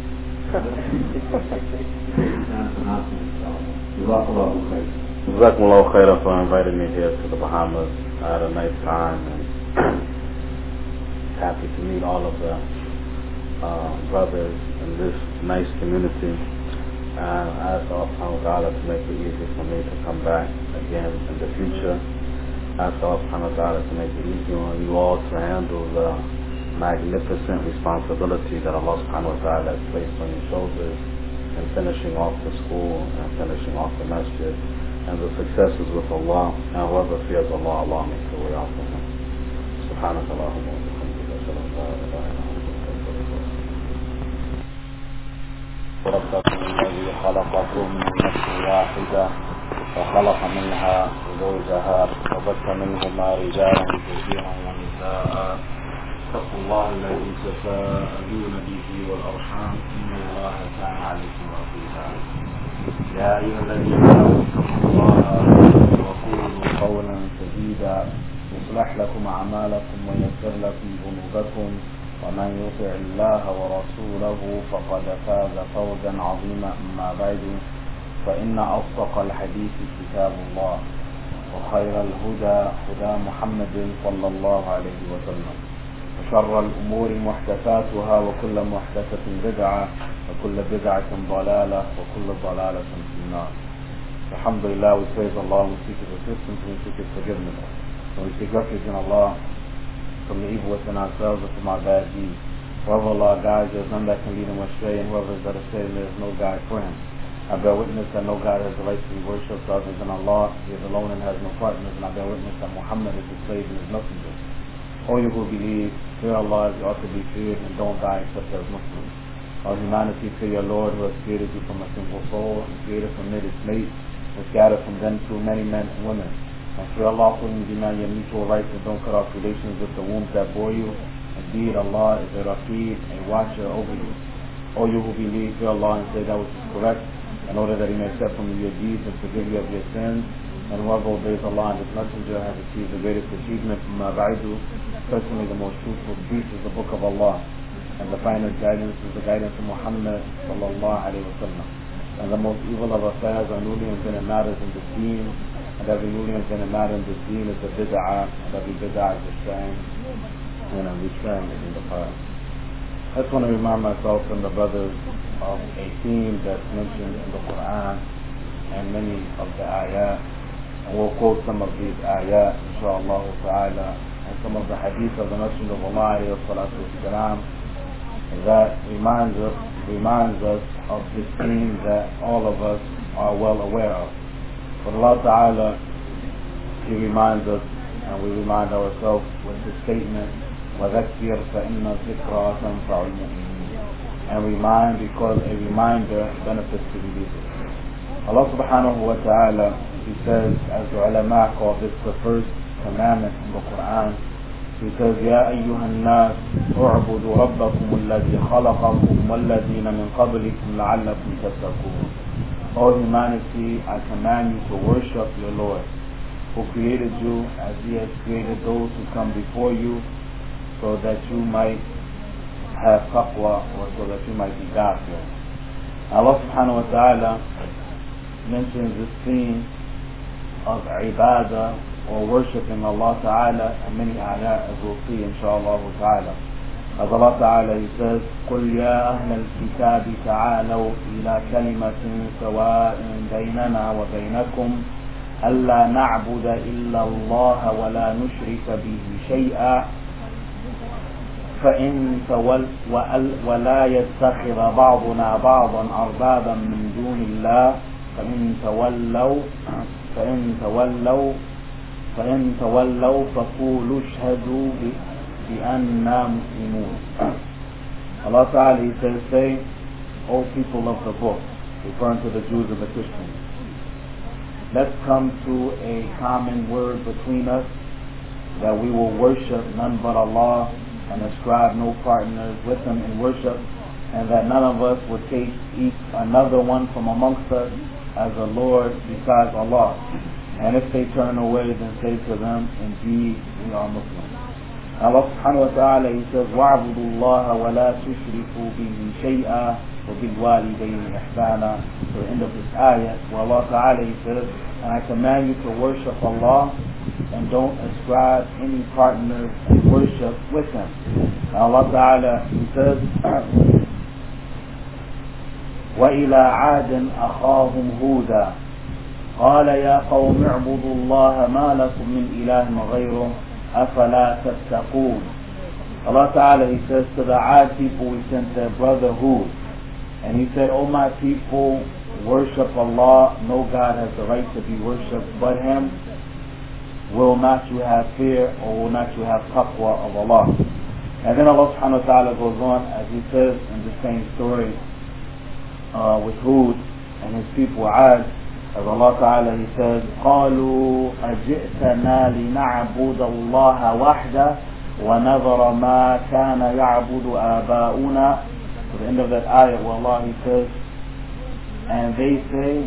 Chance and answer. Jazakallahu khair. Jazakumullahu khairan for inviting me here to the Bahamas. I had a nice time and happy to meet all of the uh, brothers in this nice community. And I ask Allah subhanahu wa ta'ala to make it easy for me to come back again in the future. I ask Allah subhanahu wa ta'ala to make it easy on you all to handle the magnificent responsibility that Allah subhanahu wa ta'ala has placed on your shoulders in finishing off the school and finishing off the masjid, and the successes with Allah, and whoever fears Allah, Allah makes the way out for him. سبحانك اللهم وبحمدك أشهد أن لا إله إلا أنت أستغفرك ربكم الذي خلقكم من نفس واحدة وخلق منها زوجها وبث منهما رجالا كثيرا ونساء اتقوا الله الذي تساءلون به والأرحام إن الله كان عليكم رقيبا يا أيها الذين آمنوا اتقوا الله وقولوا قولا سديدا يصلح لكم أعمالكم ويغفر لكم ذنوبكم ومن يطع الله ورسوله فقد فاز فوزا عظيما. أما بعد فإن أصدق الحديث كتاب الله وخير الهدى هدى محمد صلى الله عليه وسلم وشر الأمور محدثاتها وكل محدثة بدعة وكل بدعة ضلالة وكل ضلالة في النار. Alhamdulillah, we praise Allah, we seek His assistance, we seek His forgiveness, and we seek refuge in Allah from the evil within ourselves and from our bad deeds. Whoever Allah guides, there is none that can lead him astray, and whoever is led astray, there is no guide for him. I bear witness that no God has the right to be worshipped other than Allah. He is alone and has no partners, and I bear witness that Muhammad is His slave and His messenger. All you who believe, fear Allah as you ought to be feared, and don't die except as Muslims. All humanity, fear your Lord who has created you from a single soul, and created from it its mate, and scattered from them through many men and women. And fear Allah for you deny your mutual rights, and don't cut off relations with the wombs that bore you. Indeed, Allah is a Raqib, a watcher over you. All you who believe, fear Allah and say that which is correct, in order that He may accept from you your deeds and forgive you of your sins. And whoever obeys Allah and His Messenger has achieved the greatest achievement. Amma ba'du, personally the most truthful speech is the Book of Allah, and the finest guidance is the guidance of Muhammad sallallahu alayhi wa sallam. And the most evil of affairs are newly invented matters in this deen, and every newly invented matter in this deen is a bid'ah, and every bid'ah is a shame, and every shame is in the past. I just want to remind myself and the brothers of a theme that's mentioned in the Quran and many of the ayat, and we'll quote some of these ayat inshaAllah ta'ala, and some of the hadith of the Messenger of Allah alayhi salatu wasalam, that reminds us, reminds us of this theme that all of us are well aware of. But Allah ta'ala, He reminds us, and we remind ourselves with His statement, وَذَكِّرْ فَإِنَّ الذِّكْرَى تَنْفَعُ الْمُؤْمِنِينَ, and remind because a reminder benefits the believers. Allah subhanahu wa ta'ala, He says, as the ulama call this the first commandment in the Quran, He says, يَا أَيُّهَا النَّاسِ اُعْبُدُوا رَبَّكُمُ الَّذِي خَلَقَكُمْ وَالَّذِينَ مِنْ قَبْلِكُمْ لَعَلَّكُمْ تَتَّقُونَ. O humanity, I command you to worship your Lord, who created you as He has created those who come before you, so that you might have taqwa, or so that you might be God-fearing. Allah subhanahu wa ta'ala mentions this theme of ibadah, or worshipping Allah ta'ala, and many ayat as we'll see inshaAllah ta'ala. As Allah ta'ala He says, قُلْ يَا أَهْلَ الْكِتَابِ تَعَالَوْا إِلَى كَلِمَةٍ سَوَاءٍ بَيْنَنَا وَبَيْنَكُمْ أَلَّا نَعْبُدَ إِلَّا اللَّهَ وَلَا نُشْرِكَ بِهِ شَيْئًا فإن تول ولا يتخذ بعضنا بعضا أربابا من دون الله فإن تولوا فإن تولوا فإن تولوا فقولوا اشهدوا بأننا مسلمون. Allah Ta'ala He says, say, O people of the book, referring to the Jews and the Christians, let's come to a common word between us, that we will worship none but Allah and ascribe no partners with Him in worship, and that none of us would take each another one from amongst us as a Lord besides Allah. And if they turn away, then say to them, indeed, we are Muslims. Allah subhanahu wa ta'ala, He says, وَاعْبُدُوا اللَّهَ وَلَا تُشْرِكُوا بِهِ شَيْئًا وَبِالْوَالِدَيْنِ إِحْسَانًا. To the end of this ayah, where Allah ta'ala, He says, and I command you to worship Allah and don't ascribe any partners in worship with Him. Now Allah ta'ala, He says, وَإِلَىٰ عَادٍ أَخَاهُمْ هُودًا قَالَ يَا قَوْمِ اعْبُدُوا اللَّهَ مَا لَكُم مِّنْ إِلَٰهٍ غَيْرُهُ أَفَلَا تَتَّقُونَ. Allah Ta'ala, He says to the Aad people, we sent their brother Hud, and he said, O my people, worship Allah. No God has the right to be worshipped but Him. Will not you have fear, or will not you have taqwa of Allah? And then Allah Subhanahu wa Ta'ala goes on, as He says in the same story uh, with Hud and his people Aad, as Allah Ta'ala, He says, قالوا أجئتنا لنعبد الله وحده ونذر ما كان يعبد آباؤنا. To the end of that ayah where Allah He says, and they say,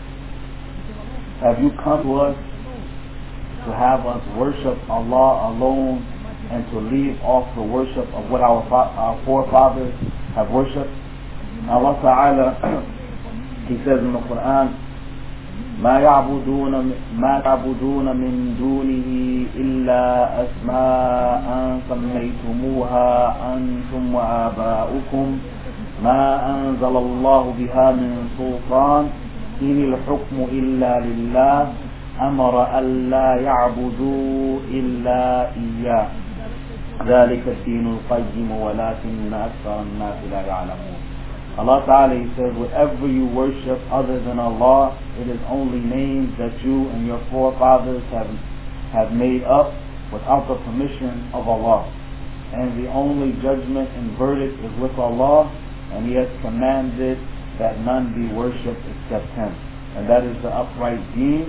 have you come to us to have us worship Allah alone and to leave off the worship of what our, our forefathers have worshipped? Allah Ta'ala, He says in the Quran, ما يعبدون ما تعبدون من دونه إلا أسماء سميتموها أنتم وآباؤكم ما أنزل الله بها من سلطان إن الحكم إلا لله أمر ألا يعبدوا إلا إياه ذلك الدين القيم ولكن أكثر الناس لا يعلمون. Allah Ta'ala, He says, whatever you worship other than Allah, it is only names that you and your forefathers have have made up without the permission of Allah. And the only judgment and verdict is with Allah, and He has commanded that none be worshipped except Him. And that is the upright deen,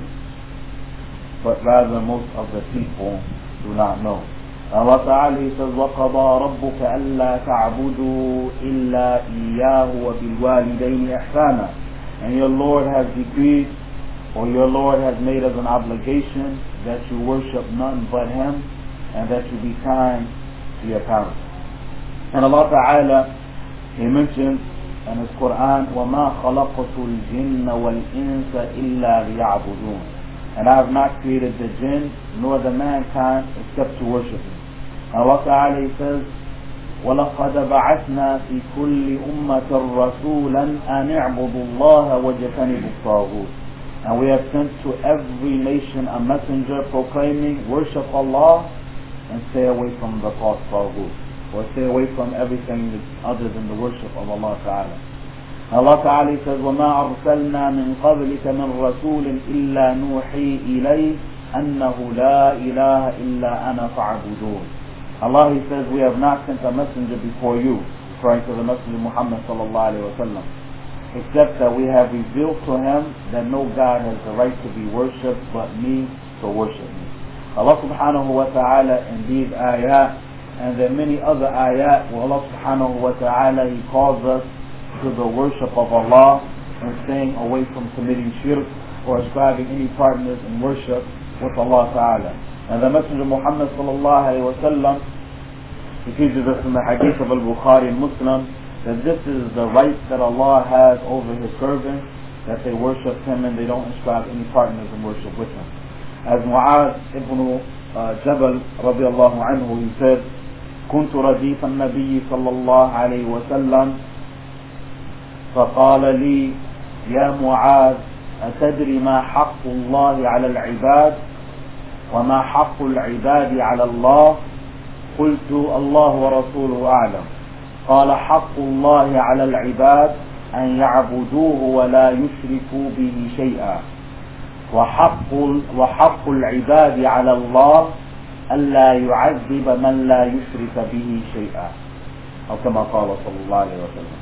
but rather most of the people do not know. Allah Ta'ala, He says, وَقَضَى رَبُّكَ أَلَّا تَعْبُدُوا إِلَّا إِيَّاهُ وَبِالْوَالِدَيْنِ إِحْسَانًا. And your Lord has decreed, or your Lord has made as an obligation, that you worship none but Him, and that you be kind to your parents. And Allah Ta'ala, He mentions in His Quran, وَمَا خَلَقْتُ الْجِنَّ وَالْإِنسَ إِلَّا لِيَعْبُدُونَ. And I have not created the jinn nor the mankind except to worship me. Allah Ta'ala, He says, وَلَقَدْ بَعَثْنَا فِي كُلِّ أُمَّةٍ رَسُولًا أَنِ اعْبُدُوا اللَّهَ وَاجْتَنِبُوا الطَّاغُوتَ. And we have sent to every nation a messenger proclaiming, worship Allah and stay away from the false taghut, or stay away from everything other than the worship of Allah Ta'ala. Allah Ta'ala says, وَمَا أَرْسَلْنَا مِنْ قَبْلِكَ مِنْ رَسُولٍ إِلَّا نُوحِي إِلَيْهِ أَنَّهُ لَا إِلَهَ إِلَّا أَنَا فَاعْبُدُونَ. Allah, He says, we have not sent a messenger before you, referring to the Messenger Muhammad sallallahu alayhi wa sallam, except that we have revealed to him that no God has the right to be worshipped but me, to worship me. Allah subhanahu wa ta'ala in these ayat, and there are many other ayat where Allah subhanahu wa ta'ala, He calls us to the worship of Allah and staying away from committing shirk or ascribing any partners in worship with Allah Ta'ala. And the Messenger Muhammad sallallahu alayhi wa sallam, he teaches us in the hadith of Al-Bukhari and Muslim that this is the right that Allah has over His servants, that they worship Him and they don't ascribe any partners in worship with Him. As Mu'adh ibn uh, Jabal radiallahu anhu, he said, كنت رديف النبي صلى الله عليه وسلم فقال لي يا معاذ أتدري ما حق الله على العباد وما حق العباد على الله؟ قلت الله ورسوله أعلم. قال حق الله على العباد أن يعبدوه ولا يشركوا به شيئا وحق, وحق العباد على الله ألا يعذب من لا يشرك به شيئا أو كما قال صلى الله عليه وسلم.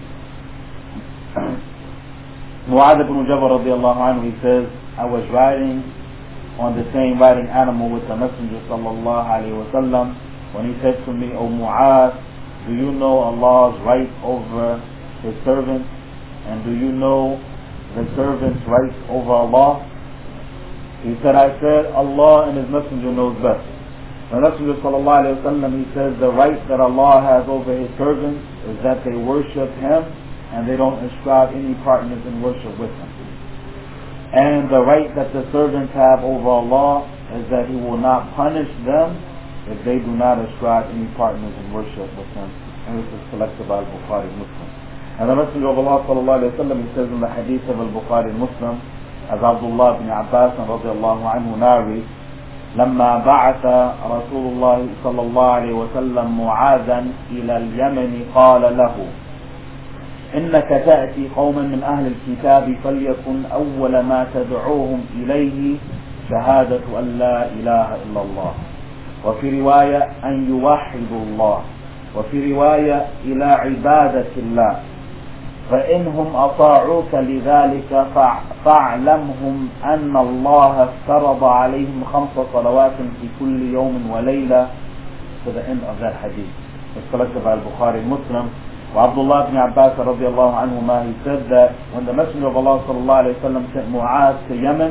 Mu'adh ibn Jabal radiallahu anhu, he says, I was riding on the same riding animal with the Messenger sallallahu alayhi wa sallam when he said to me, O Mu'adh, do you know Allah's right over his servants? And do you know the servant's rights over Allah? He said, I said, Allah and His Messenger knows best. The Messenger sallallahu alayhi wa sallam, he says, the right that Allah has over His servants is that they worship Him and they don't ascribe any partners in worship with Him. And the right that the servants have over Allah is that He will not punish them if they do not ascribe any partners in worship with Him. And this is collected by Al-Bukhari Muslim. And the Messenger of Allah sallallahu alayhi wa sallam, he says in the hadith of Al-Bukhari Muslim, as Abdullah ibn Abbas radiallahu anhu narrates, لما بعث رسول الله صلى الله عليه وسلم معاذا إلى اليمن قال له إنك تأتي قوما من أهل الكتاب فليكن أول ما تدعوهم إليه شهادة أن لا إله إلا الله وفي رواية أن يوحدوا الله وفي رواية إلى عبادة الله فإنهم أطاعوك لذلك فاعلمهم أن الله افترض عليهم خمس صلوات في كل يوم وليلة. To the end of that hadith. It's collected by Al-Bukhari Muslim. Abdullah ibn Abbas radiallahu anhuma, he said that when the Messenger of Allah sallallahu alayhi wa sallam sent Mu'adh to Yemen,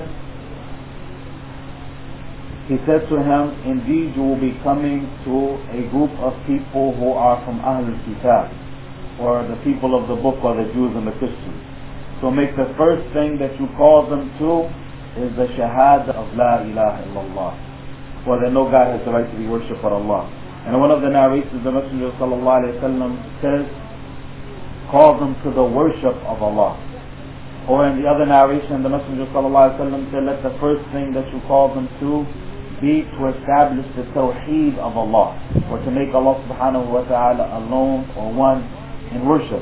he said to him, indeed you will be coming to a group of people who are from Ahl al-Kitab, or the people of the book, or the Jews and the Christians. So make the first thing that you call them to is the shahada of La ilaha illallah, for that no God has the right to be worshipped but Allah. And one of the narrations, the Messenger sallallahu alayhi wa sallam says, call them to the worship of Allah. Or in the other narration, the Messenger sallallahu alayhi wa sallam said, let the first thing that you call them to be to establish the tawheed of Allah, or to make Allah subhanahu wa ta'ala alone or one in worship.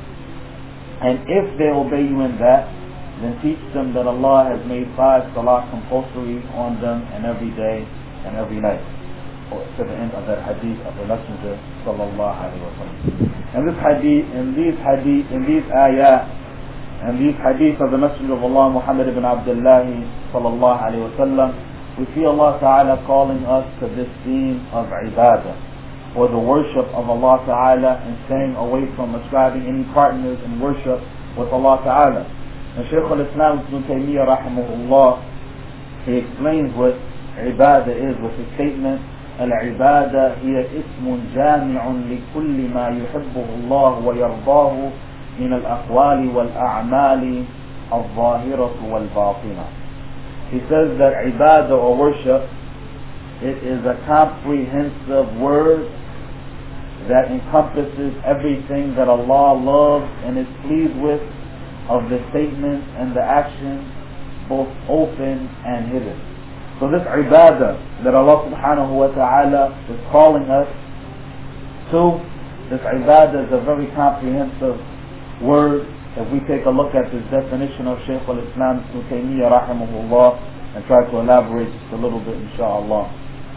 And if they obey you in that, then teach them that Allah has made five salah compulsory on them and every day and every night. Or to the end of that hadith of the Messenger sallallahu alayhi wa sallam. And this hadith, in these hadith, in these ayat, and these hadith of the Messenger of Allah Muhammad ibn Abdullah sallallahu alayhi wa sallam, we see Allah Ta'ala calling us to this theme of ibadah, or the worship of Allah Ta'ala, and staying away from ascribing any partners in worship with Allah Ta'ala. And Shaykh al-Islam Ibn Taymiyyah rahimahullah, he explains what ibadah is with his statement, العبادة هي اسم جامع لكل ما يحبه الله ويرضاه من الأقوال والأعمال الظاهرة والباطنة. He says that ibadah or worship, it is a comprehensive word that encompasses everything that Allah loves and is pleased with of the statements and the actions, both open and hidden. So this ibadah that Allah subhanahu wa ta'ala is calling us to, this ibadah is a very comprehensive word. If we take a look at this definition of Shaykh al-Islam Ibn Taymiyyah rahimahullah and try to elaborate just a little bit, inshaAllah.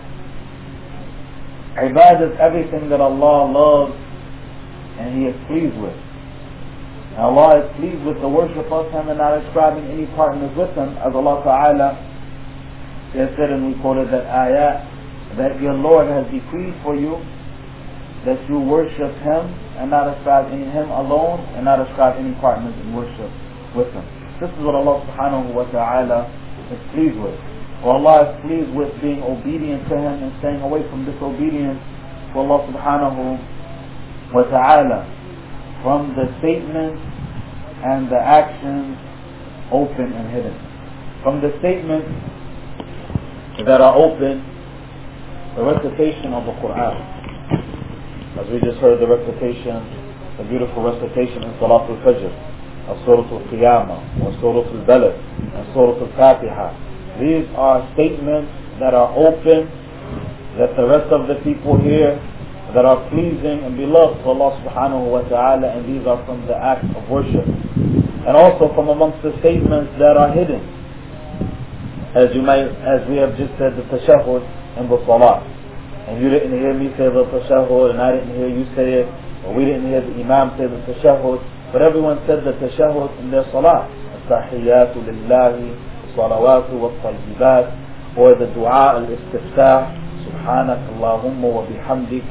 Ibadah is everything that Allah loves and He is pleased with. And Allah is pleased with the worship of Him and not ascribing any partners with Him, as Allah Ta'ala has said, and we quoted that ayat, that your Lord has decreed for you that you worship Him and not ascribe any Him alone, and not ascribe any partners in worship with Him. This is what Allah subhanahu wa ta'ala is pleased with. Or Allah is pleased with being obedient to Him and staying away from disobedience to Allah subhanahu wa ta'ala, from the statements and the actions open and hidden. From the statements that are open, the recitation of the Quran. As we just heard the recitation, the beautiful recitation in Salatul Fajr, of Surah Al-Qiyamah, or Surah Al-Balad, and Surah Al-Fatiha. These are statements that are open, that the rest of the people hear, that are pleasing and beloved to Allah subhanahu wa ta'ala, and these are from the act of worship. And also from amongst the statements that are hidden, as you might, as we have just said, the tashahhud and the salah. And you didn't hear me say the tashahhud, and I didn't hear you say it, or we didn't hear the imam say the tashahhud, but everyone said the tashahhud in their salah. التحيات لله الصلوات والطيبات, or the dua al-istiftah, سبحانك اللهم وبحمدك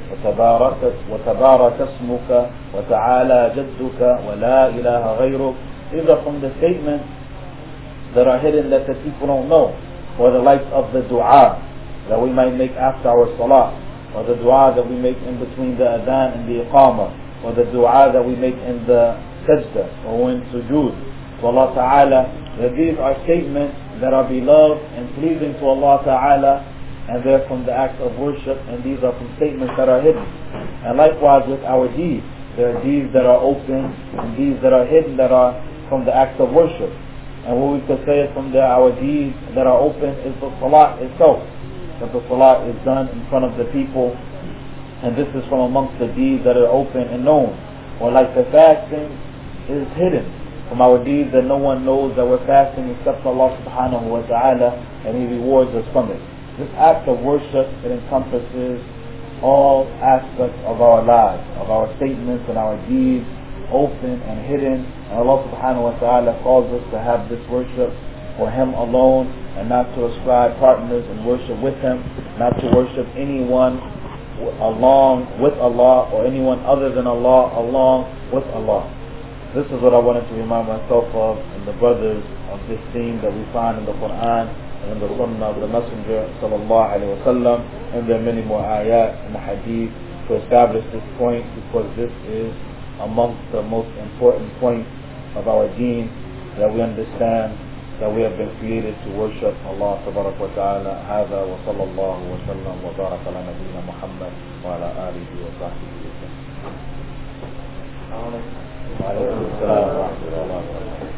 وتبارك, وتبارك اسمك وتعالى جدك ولا إله غيرك. These are from the statements that are hidden that the people don't know, or the likes of the dua that we might make after our salah, or the dua that we make in between the adhan and the iqamah, or the dua that we make in the sajda or in sujood to Allah Ta'ala. That these are statements that are beloved and pleasing to Allah Ta'ala, and they're from the act of worship, and these are from statements that are hidden. And likewise with our deeds, there are deeds that are open and deeds that are hidden that are from the act of worship. And what we could say is from the, our deeds that are open is the salat itself, that the salat is done in front of the people, and this is from amongst the deeds that are open and known. Or like the fasting is hidden from our deeds that no one knows that we're fasting except Allah subhanahu wa ta'ala, and He rewards us from it. This act of worship, it encompasses all aspects of our lives, of our statements and our deeds, open and hidden. And Allah subhanahu wa ta'ala calls us to have this worship for Him alone, and not to ascribe partners in worship with Him, not to worship anyone along with Allah or anyone other than Allah along with Allah. This is what I wanted to remind myself of and the brothers of this theme that we find in the Quran and in the Sunnah of the Messenger sallallahu alaihi wasallam, and there are many more ayat in the hadith to establish this point, because this is amongst the most important points of our deen, that we understand that we have been created to worship Allah tabarak wa ta'ala. Hada wa sallallahu wa sallam wa barak ala nabiyyina Muhammad wa ala alihi wa sahbihi wa sallam. Wa alaykum assalam wa rahmatullahi wa barakatuh.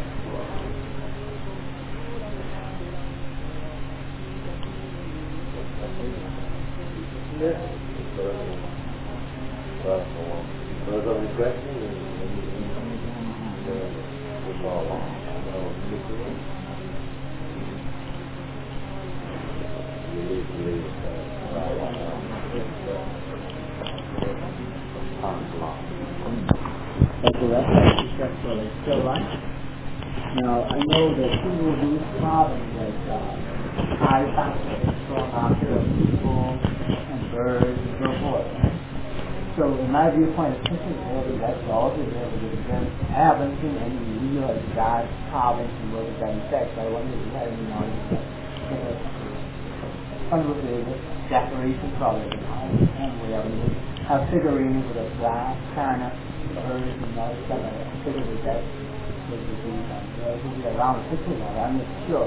Still right? Now, I know that people do problems like uh, high factors, strong factors, people, and birds, and so forth. So, in my viewpoint, it's simply really that's all it is. I haven't seen any real exact problems in what that effect. I wonder if you have any knowledge of that. Some of the decoration problems in home, and we have figurines with a glass, china, birds, and all stuff like that. Figure that would be, uh, it would be around fifteen, I'm not sure.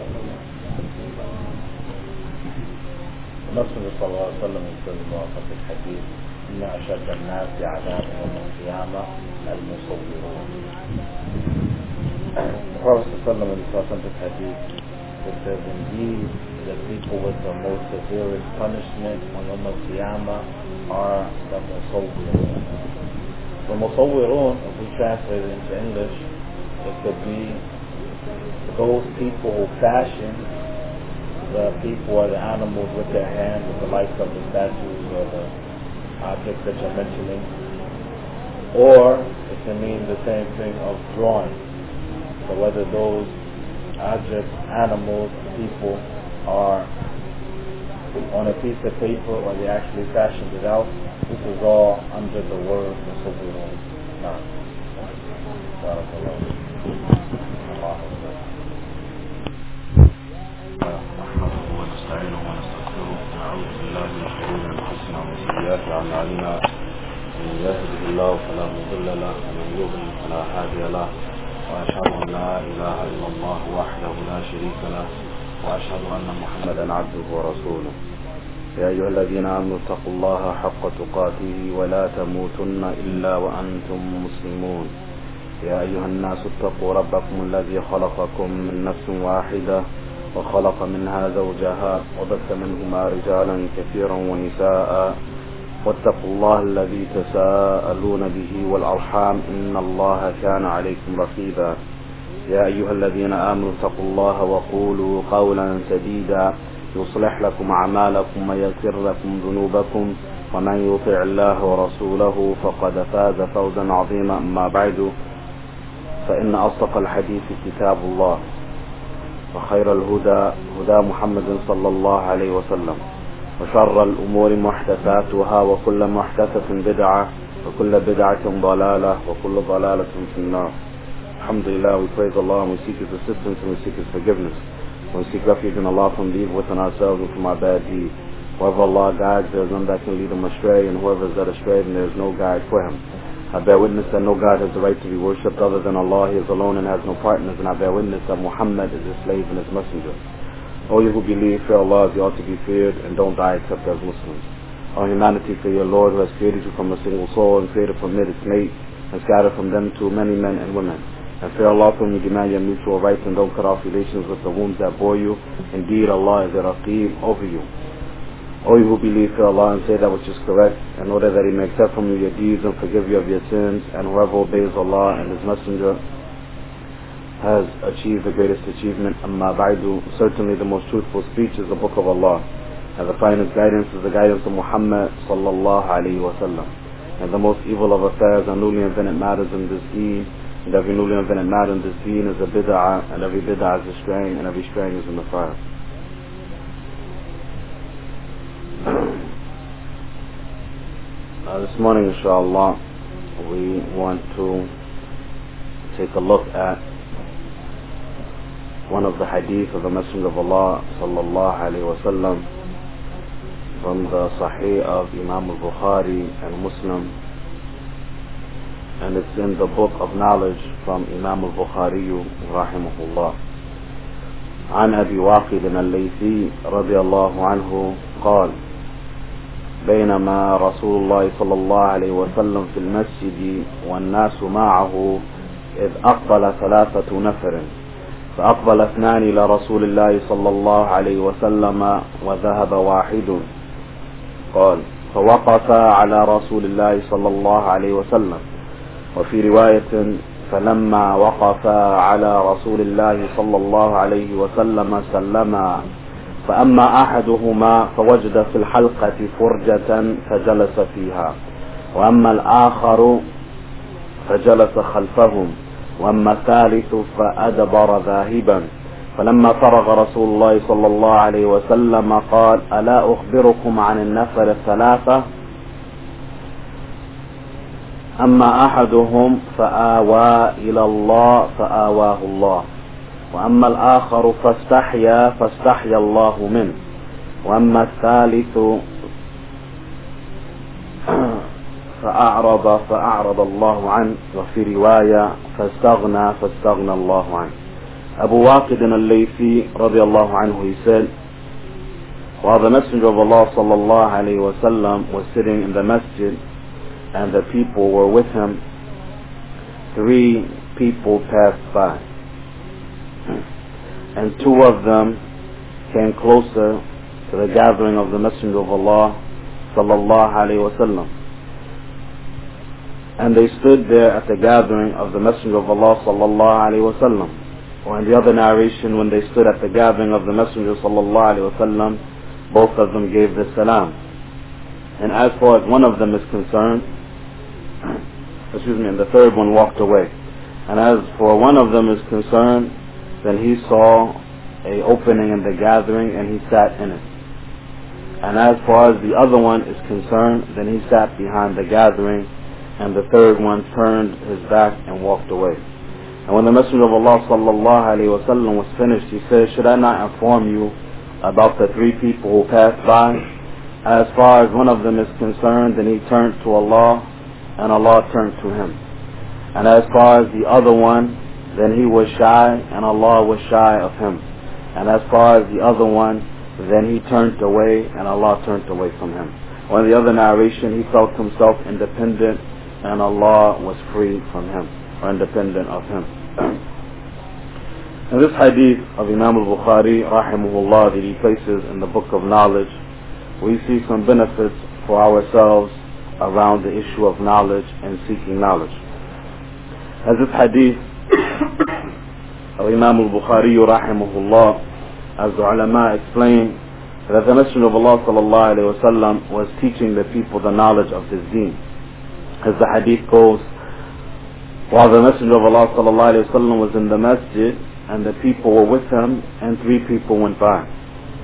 Messenger sallallahu alaihi wasallam says in the hadith, إن أشد الناس عذابا يوم القيامة المصورون. The Prophet sallallahu alaihi wasallam in the hadith, it says, indeed the people with the most severest punishment on Yawm al-Qiyamah are the musawwirun. The musawwirun, if we translate it into English, it could be those people who fashion the people or the animals with their hands, with the likes of the statues or the objects that you're mentioning. Or it can mean the same thing of drawing. So whether those objects, animals, people are on a piece of paper or they actually fashioned it out, this is all under the word musawwirun. Now, barakallahu. ونستعينه ونستغفره ونعوذ بالله من شرور انفسنا ومن سيئات اعمالنا. من يهده الله فلا مضل له ومن يضلل فلا هادي له، واشهد ان لا اله الا الله وحده لا شريك له، واشهد ان محمدا عبده ورسوله. يا ايها الذين امنوا اتقوا الله حق تقاته ولا تموتن الا وانتم مسلمون. يا ايها الناس اتقوا ربكم الذي خلقكم من نفس واحده وخلق منها زوجها وبث منهما رجالا كثيرا ونساء، واتقوا الله الذي تساءلون به والأرحام إن الله كان عليكم رقيبا. يا أيها الذين آمنوا اتقوا الله وقولوا قولا سديدا يصلح لكم أعمالكم ويغفر لكم ذنوبكم، ومن يطع الله ورسوله فقد فاز فوزا عظيما. أما بعد، فإن أصدق الحديث كتاب الله، وخير الهدى هدى محمد صلى الله عليه وسلم، وشر الأمور محدثاتها وكل محدثة بدعة وكل بدعة ضلالة وكل ضلالة في النار. Alhamdulillah, we praise Allah and we seek His assistance and we seek His forgiveness. We seek refuge in Allah from the evil within ourselves and from our bad deeds. Whoever Allah guides, there is none that can lead him astray, and whoever is led astray, then there is no guide for him. I bear witness that no God has the right to be worshipped other than Allah. He is alone and has no partners, and I bear witness that Muhammad is His slave and His messenger. O you who believe, fear Allah as you ought to be feared, and don't die except as Muslims. O humanity, fear your Lord who has created you from a single soul and created from it its mate, and scattered from them to many men and women. And fear Allah from you demand your mutual rights, and don't cut off relations with the wombs that bore you. Indeed, Allah is a Raqib over you. O you who believe, fear Allah and say that which is correct, in order that He may accept from you your deeds and forgive you of your sins, and whoever obeys Allah and His Messenger has achieved the greatest achievement. Amma ba'du, certainly the most truthful speech is the Book of Allah, and the finest guidance is the guidance of Muhammad sallallahu alayhi wa sallam. And the most evil of affairs are newly invented matters in this deen, and every newly invented matter in this deen is a bid'ah, and every bid'ah is a straying, and every straying is in the fire. Uh, this morning, inshallah, we want to take a look at one of the hadith of the Messenger of Allah sallallahu alayhi wa sallam from the Sahih of Imam al-Bukhari and Muslim, and it's in the book of knowledge from Imam al-Bukhari rahimahullah. عن أبي واقد الليثي رضي الله عنه قال: بينما رسول الله صلى الله عليه وسلم في المسجد والناس معه إذ أقبل ثلاثة نفر، فأقبل اثنان إلى رسول الله صلى الله عليه وسلم وذهب واحد. قال: فوقف على رسول الله صلى الله عليه وسلم. وفي رواية: فلما وقف على رسول الله صلى الله عليه وسلم سلما، فأما أحدهما فوجد في الحلقة فرجة فجلس فيها، وأما الآخر فجلس خلفهم، وأما الثالث فأدبر ذاهبا. فلما فرغ رسول الله صلى الله عليه وسلم قال: ألا أخبركم عن النفر الثلاثة؟ أما أحدهم فآوى إلى الله فآواه الله، وأما الآخر فاستحيا فاستحيا الله منه، وأما الثالث فأعرض فأعرض الله عنه، وفي رواية فاستغنى فاستغنى الله عنه. Abu Waqid al-Laythi radiallahu anhu, he said, while the Messenger of Allah sallallahu alayhi wa sallam was sitting in the masjid and the people were with him, three people passed by, and two of them came closer to the gathering of the Messenger of Allah sallallahu alayhi wa sallam, and they stood there at the gathering of the Messenger of Allah sallallahu alayhi wa sallam. Or in the other narration, when they stood at the gathering of the Messenger sallallahu alayhi wa sallam, both of them gave the salam. And as far as one of them is concerned, excuse me, and the third one walked away. And as for one of them is concerned, then he saw a opening in the gathering and he sat in it. And as far as the other one is concerned, then he sat behind the gathering, and the third one turned his back and walked away. And when the Messenger of Allah sallallahu alayhi wa sallam was finished, he said, should I not inform you about the three people who passed by? As far as one of them is concerned, then he turned to Allah, and Allah turned to him. And as far as the other one, then he was shy, and Allah was shy of him. And as far as the other one, then he turned away, and Allah turned away from him. Or in the other narration, he felt himself independent, and Allah was free from him, or independent of him. In this hadith of Imam al-Bukhari rahimahullah that he places in the book of knowledge, we see some benefits for ourselves around the issue of knowledge and seeking knowledge. As this hadith of Imam al-Bukhari rahimahullah, as the ulama explain, that the Messenger of Allah sallallahu alayhi wa sallam was teaching the people the knowledge of his deen. As the hadith goes, while the Messenger of Allah sallallahu alayhi wa sallam was in the masjid, and the people were with him, and three people went by.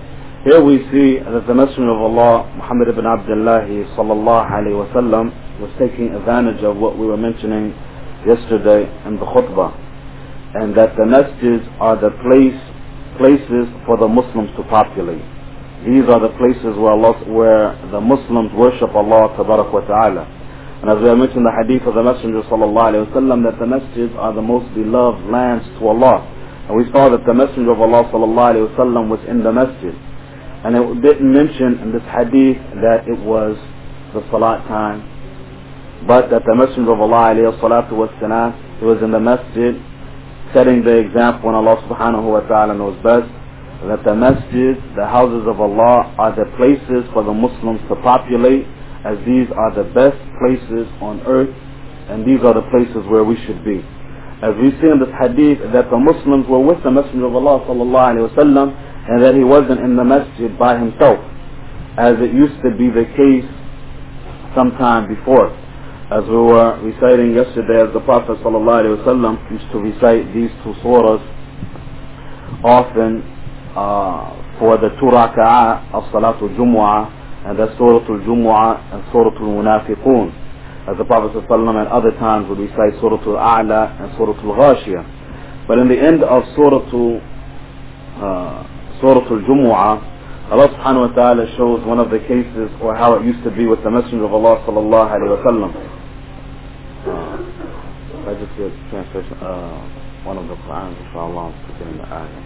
Here we see that the Messenger of Allah, Muhammad ibn Abdullah sallallahu alayhi wa sallam, was taking advantage of what we were mentioning yesterday in the khutbah, and that the masjids are the place, places for the Muslims to populate. These are the places where Allah, where the Muslims worship Allah tabarak wa ta'ala. And as we have mentioned the hadith of the Messenger sallallahu alayhi wa sallam, that the masjids are the most beloved lands to Allah. And we saw that the Messenger of Allah sallallahu alayhi wa sallam was in the masjid. And it didn't mention in this hadith that it was the salat time, but that the Messenger of Allah alayhi salatu was salam, he was in the masjid setting the example, and Allah subhanahu wa ta'ala knows best, that the masjid, the houses of Allah, are the places for the Muslims to populate, as these are the best places on earth, and these are the places where we should be. As we see in this hadith that the Muslims were with the Messenger of Allah sallallahu alayhi wa sallam, and that he wasn't in the masjid by himself, as it used to be the case sometime before. As we were reciting yesterday, as the Prophet sallallahu alayhi wa sallam used to recite these two surahs often uh, for the two raka'ah of Salatul Jumu'ah, and that's Suratul Jumu'ah and Suratul Munafiqun. As the Prophet sallallahu alayhi wa sallam at other times would recite Suratul A'la and Suratul Ghashiyah. But in the end of Suratul uh, Surah Al-Jumu'ah, Allah subhanahu wa ta'ala shows one of the cases, or how it used to be with the Messenger of Allah sallallahu alayhi wa sallam. Uh, I just get translation, uh, one of the Qur'an, inshallah, in the ayah.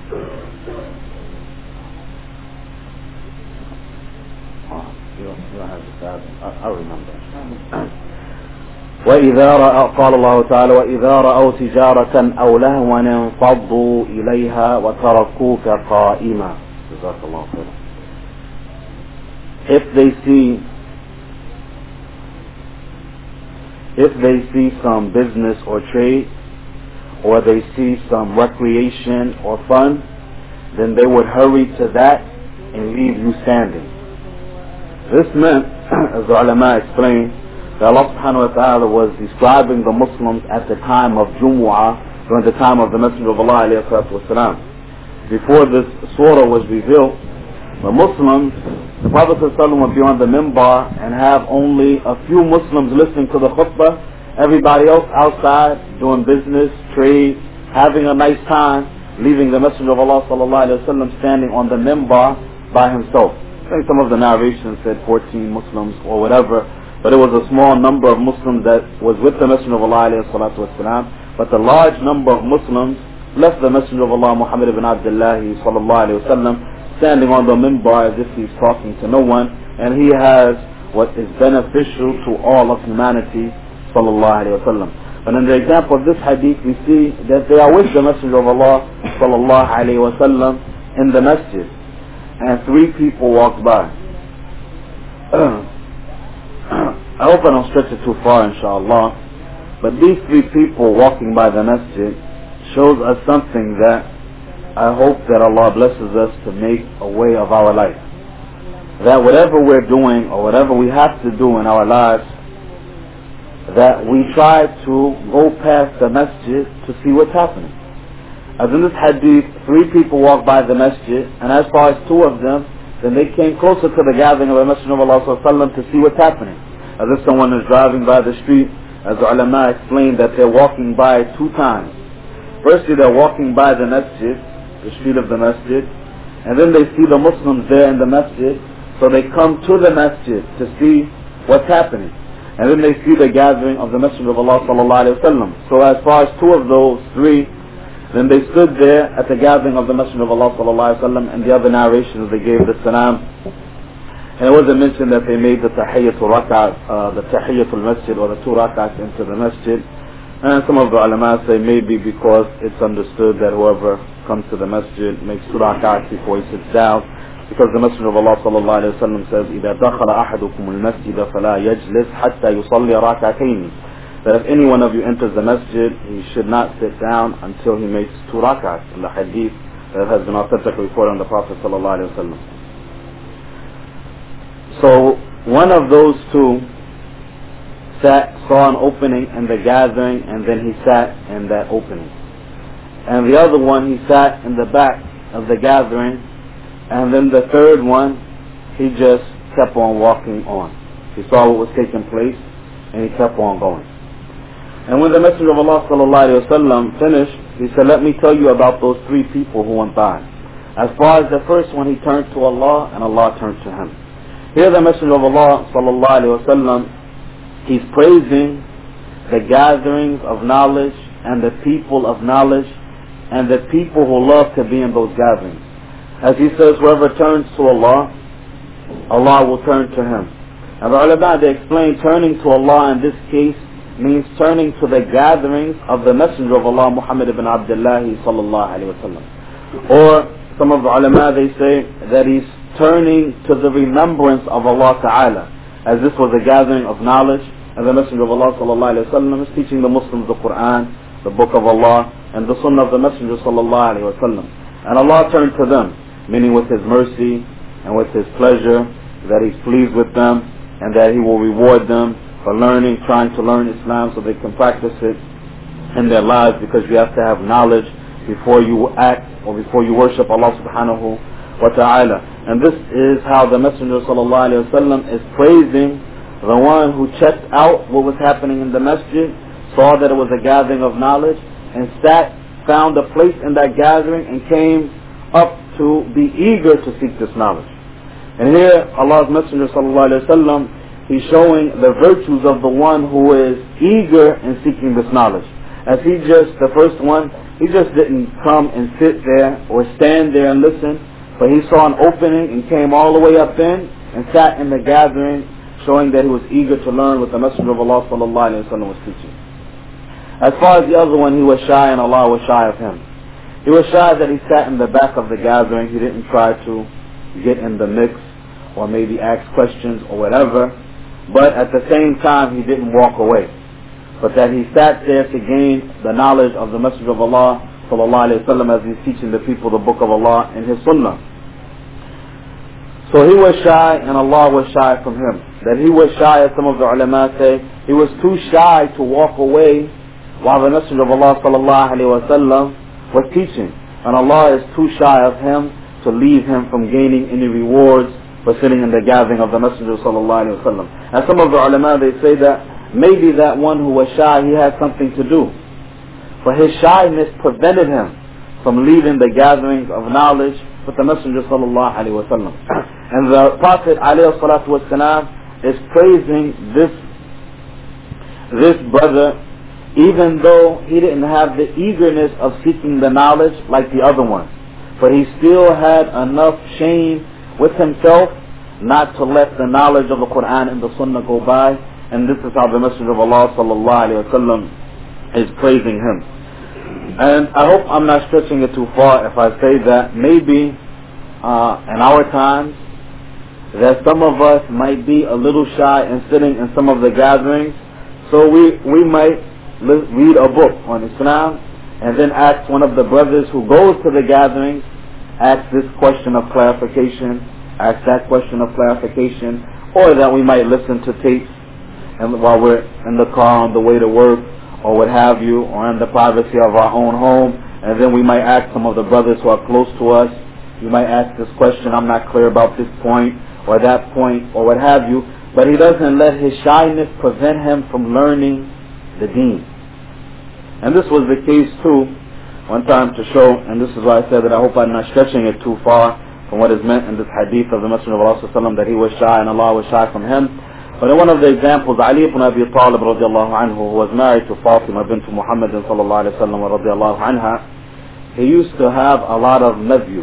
Oh, you don't, you don't have to say it. I, I remember. وإذا رأى قال الله تعالى وإذا رأوا تجارة أو لهوا انفضوا إليها وتركوك قائما. جزاك الله خيرا. If they see if they see some business or trade, or they see some recreation or fun, then they would hurry to that and leave you standing. This meant, as the ulama explained, that Allah subhanahu wa ta'ala was describing the Muslims at the time of Jumu'ah, during the time of the Messenger of Allah alayhi salatu wasalam. Before this surah was revealed, the Muslims, the Prophet ﷺ would be on the minbar and have only a few Muslims listening to the khutbah, everybody else outside doing business, trade, having a nice time, leaving the Messenger of Allah sallallahu alayhi wa sallam standing on the minbar by himself. I think some of the narrations said fourteen Muslims or whatever, but it was a small number of Muslims that was with the Messenger of Allah alayhi salatu wasalam. But the large number of Muslims left the Messenger of Allah Muhammad ibn Abdullah sallallahu alayhi wasallam standing on the minbar as if he's talking to no one, and he has what is beneficial to all of humanity sallallahu alayhi wasallam. And in the example of this hadith, we see that they are with the Messenger of Allah sallallahu alayhi wasallam in the masjid, and three people walked by. I hope I don't stretch it too far, inshallah. But these three people walking by the masjid shows us something that I hope that Allah blesses us to make a way of our life. That whatever we're doing or whatever we have to do in our lives, that we try to go past the masjid to see what's happening. As in this hadith, three people walked by the masjid, and as far as two of them, then they came closer to the gathering of the Messenger of Allah sallallahu alaihi wasallam to see what's happening. As if someone is driving by the street, as the ulama explained that they're walking by two times. Firstly, they're walking by the masjid, the street of the masjid, and then they see the Muslims there in the masjid, so they come to the masjid to see what's happening. And then they see the gathering of the Messenger of Allah sallallahu alaihi wasallam. So as far as two of those three, then they stood there at the gathering of the Messenger of Allah sallallahu alaihi wasallam, and the other narrations they gave the salam. And it wasn't mentioned that they made the tahiyyatul rak'at, uh, the tahiyyatul masjid, or the two rak'ats into the masjid. And some of the ulama say maybe because it's understood that whoever comes to the masjid makes two rak'ats before he sits down, because the Messenger of Allah sallallahu alaihi wasallam says, إِذَا دَخَلَ أَحَدُكُمُ الْمَسْجِدَ فَلَا يَجْلِسْ حَتَّى يُصَلِّيَ رَكْعَتَيْنِ. That if any one of you enters the masjid, he should not sit down until he makes two rak'ats, in the hadith that has been authentically reported on the Prophet sallallahu alaihi wasallam. So one of those two sat, saw an opening in the gathering, and then he sat in that opening. And the other one, he sat in the back of the gathering, And then the third one, he just kept on walking on. He saw what was taking place, and he kept on going. And when the Messenger of Allah sallallahu alaihi wasallam finished, he said, let me tell you about those three people who went by. As far as the first one, he turned to Allah, and Allah turned to him. Here the Messenger of Allah sallallahu alaihi wasallam, he's praising the gatherings of knowledge and the people of knowledge and the people who love to be in those gatherings. As he says, whoever turns to Allah, Allah will turn to him. And the ulama, they explain turning to Allah in this case means turning to the gatherings of the Messenger of Allah, Muhammad ibn Abdullah sallallahu alayhi wa sallam. Or some of the ulama, they say that he's turning to the remembrance of Allah Ta'ala, as this was a gathering of knowledge, and the Messenger of Allah sallallahu alayhi wa sallam is teaching the Muslims the Quran, the Book of Allah, and the Sunnah of the Messenger sallallahu alayhi wa sallam. And Allah turned to them, meaning with His mercy and with His pleasure, that He's pleased with them, and that He will reward them for learning, trying to learn Islam so they can practice it in their lives, because you have to have knowledge before you act or before you worship Allah subhanahu wa ta'ala. And this is how the Messenger sallallahu alayhi wa sallam is praising the one who checked out what was happening in the masjid, saw that it was a gathering of knowledge, and sat, found a place in that gathering, and came up to be eager to seek this knowledge. And here Allah's Messenger sallallahu alayhi wa sallam, he's showing the virtues of the one who is eager in seeking this knowledge. As he just, the first one, he just didn't come and sit there or stand there and listen, but he saw an opening and came all the way up in and sat in the gathering, showing that he was eager to learn what the Messenger of Allah sallallahu alayhi wa sallam was teaching. As far as the other one, he was shy and Allah was shy of him. He was shy that he sat in the back of the gathering. He didn't try to get in the mix or maybe ask questions or whatever. But at the same time, he didn't walk away, but that he sat there to gain the knowledge of the Messenger of Allah sallallahu alayhi wa sallam as he's teaching the people the Book of Allah and His Sunnah. So he was shy and Allah was shy from him. That he was shy, as some of the ulama say, he was too shy to walk away while the Messenger of Allah sallallahu alayhi wa sallam was teaching. And Allah is too shy of him to leave him from gaining any rewards for sitting in the gathering of the Messenger sallallahu alayhi wa sallam. And some of the ulama, they say that maybe that one who was shy, he had something to do. For his shyness prevented him from leaving the gatherings of knowledge with the Messenger sallallahu alayhi wa sallam. And the Prophet alayhi salatu wasalam is praising this, this brother, even though he didn't have the eagerness of seeking the knowledge like the other one. For he still had enough shame with himself not to let the knowledge of the Quran and the Sunnah go by. And this is how the Messenger of Allah sallallahu alayhi wa sallam is praising him. And I hope I'm not stretching it too far if I say that maybe uh, in our times that some of us might be a little shy in sitting in some of the gatherings. So we, we might read a book on Islam and then ask one of the brothers who goes to the gatherings, ask this question of clarification, ask that question of clarification, or that we might listen to tapes and while we're in the car on the way to work or what have you, or in the privacy of our own home, and then we might ask some of the brothers who are close to us, you might ask this question, I'm not clear about this point or that point or what have you, but he doesn't let his shyness prevent him from learning the deen. And this was the case too, one time to show, and this is why I said that I hope I'm not stretching it too far from what is meant in this hadith of the Messenger of Allah sallallahu alayhi wa sallam, that he was shy and Allah was shy from him. But in one of the examples, Ali ibn Abi Talib radiallahu anhu, who was married to Fatima bint Muhammad sallallahu alayhi wa sallam radiallahu anha, he used to have a lot of madhu,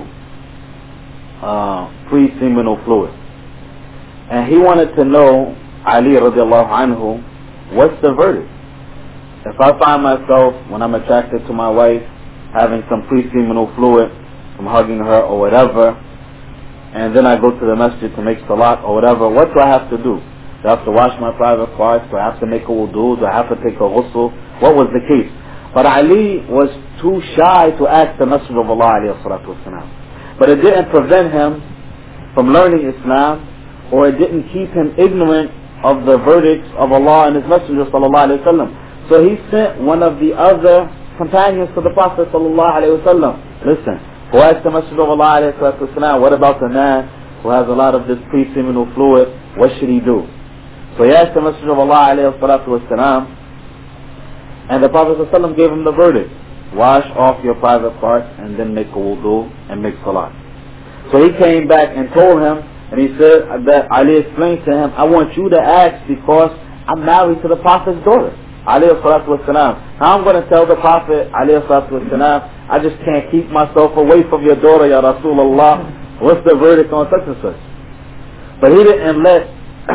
uh, free seminal fluid. And he wanted to know, Ali radiallahu anhu, what's the verdict? If I find myself, when I'm attracted to my wife, having some free seminal fluid from hugging her or whatever, and then I go to the masjid to make salat or whatever, what do I have to do? Do I have to wash my private parts? Do I have to make a wudu? Do I have to take a ghusl? What was the case? But Ali was too shy to ask the Messenger of Allah alayhi salatu wasalam. But it didn't prevent him from learning Islam, or it didn't keep him ignorant of the verdicts of Allah and His Messenger sallallahu alayhi wa sallam. So he sent one of the other companions to the Prophet sallallahu alayhi wa sallam. Listen, who asked the Messenger of Allah alayhi salatu wasalam, what about the man who has a lot of this pre-seminal fluid, what should he do? So he asked the Messenger of Allah alayhi salatu wasalam, and the Prophet ﷺ gave him the verdict: wash off your private parts and then make a wudu and make salat. So he came back and told him, and he said that Ali explained to him, I want you to ask because I'm married to the Prophet's daughter, alayhi salatu wasalam. Now I'm going to tell the Prophet, alayhi salatu wasalam, I just can't keep myself away from your daughter, Ya Rasulullah. What's the verdict on such and such? But he didn't let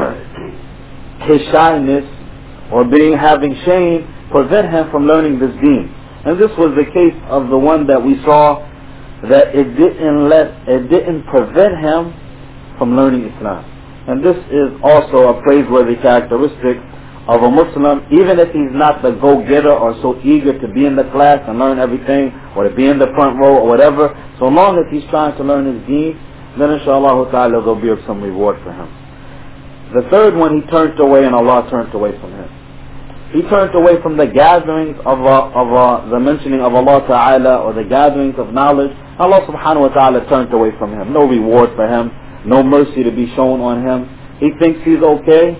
his shyness or being having shame prevent him from learning this deen. And this was the case of the one that we saw, that it didn't let, it didn't prevent him from learning Islam. And this is also a praiseworthy characteristic of a Muslim, even if he's not the go-getter or so eager to be in the class and learn everything, or to be in the front row or whatever. So long as he's trying to learn his deen, then inshallah ta'ala there'll be some reward for him. The third one, he turned away and Allah turned away from him. He turned away from the gatherings of, uh, of uh, the mentioning of Allah Ta'ala, or the gatherings of knowledge. Allah Subhanahu Wa Ta'ala turned away from him. No reward for him. No mercy to be shown on him. He thinks he's okay.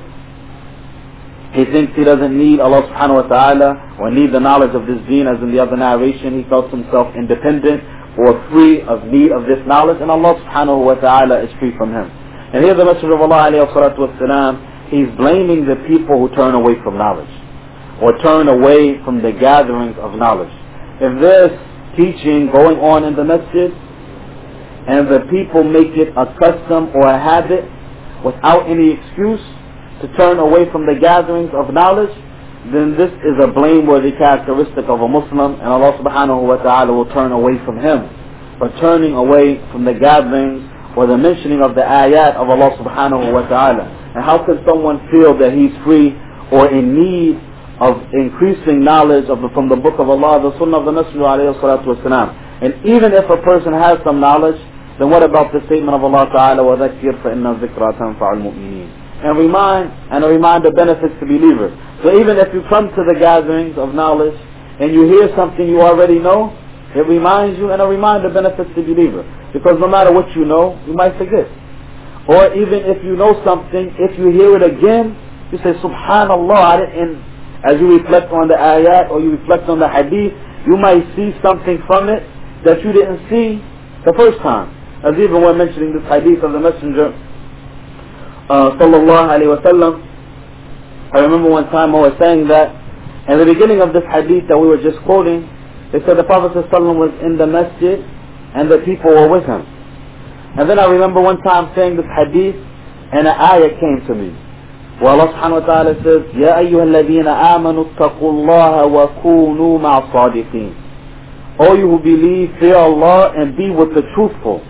He thinks he doesn't need Allah Subhanahu Wa Ta'ala or need the knowledge of this deen, as in the other narration. He felt himself independent or free of need of this knowledge, and Allah Subhanahu Wa Ta'ala is free from him. And here the Messenger of Allah alayhi salatu wasalam, he's blaming the people who turn away from knowledge, or turn away from the gatherings of knowledge. If there's teaching going on in the masjid, and the people make it a custom or a habit without any excuse to turn away from the gatherings of knowledge, then this is a blameworthy characteristic of a Muslim, and Allah subhanahu wa ta'ala will turn away from him for turning away from the gatherings or the mentioning of the ayat of Allah subhanahu wa ta'ala. And how can someone feel that he's free or in need of increasing knowledge of the, from the book of Allah, the sunnah of the Messenger alayhi salatu wasalam? And even if a person has some knowledge, then what about the statement of Allah Ta'ala, وَذَكِّرْ فَإِنَّ الذِّكْرَى تَنْفَعُ الْمُؤْمِنِينَ? And remind, and a reminder benefits to believers. So even if you come to the gatherings of knowledge and you hear something you already know, it reminds you, and a reminder benefits the believer. Because no matter what you know, you might forget. Or even if you know something, if you hear it again, you say, Subhanallah, and as you reflect on the ayat or you reflect on the hadith, you might see something from it that you didn't see the first time. As even when mentioning this hadith of the Messenger uh, sallallahu alayhi wa sallam, I remember one time I was saying that in the beginning of this hadith that we were just quoting, they said the Prophet sallallahu alayhi wa sallam was in the masjid and the people were with him. And then I remember one time saying this hadith and an ayah came to me. Well, Allah subhanahu wa ta'ala says, يَا أَيُّهَا الَّذِينَ آمَنُوا اتَّقُوا اللَّهَ وَكُونُوا مَعَ الصَّادِقِينَ. O you who believe, fear Allah and be with the truthful.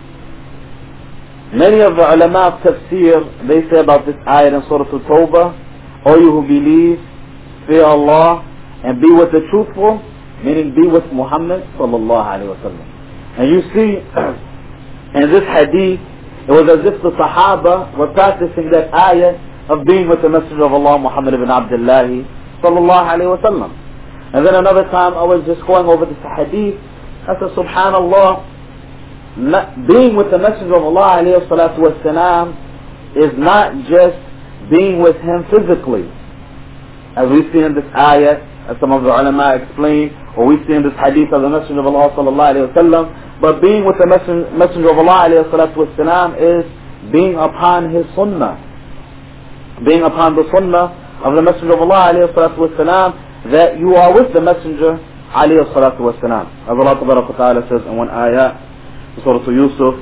Many of the ulama of tafsir, they say about this ayah in Surah Al-Tawbah, O you who believe, fear Allah and be with the truthful, meaning be with Muhammad sallallahu alayhi wa sallam. And you see, in this hadith, it was as if the Sahaba were practicing that ayah of being with the Messenger of Allah, Muhammad ibn Abdullah sallallahu alayhi wa sallam. And then another time I was just going over this hadith, I said, Subhanallah, being with the Messenger of Allah alayhi salatu wasalam is not just being with him physically, as we see in this ayah, as some of the ulama explain, or we see in this hadith of the Messenger of Allah sallallahu alayhi wa sallam. But being with the Messenger of Allah alayhi salatu wasalam is being upon his sunnah, being upon the sunnah of the Messenger of Allah alayhi salatu wasalam, that you are with the Messenger alayhi salatu wasalam. As Allah tabaraka wa ta'ala says in one ayah, Surah Yusuf,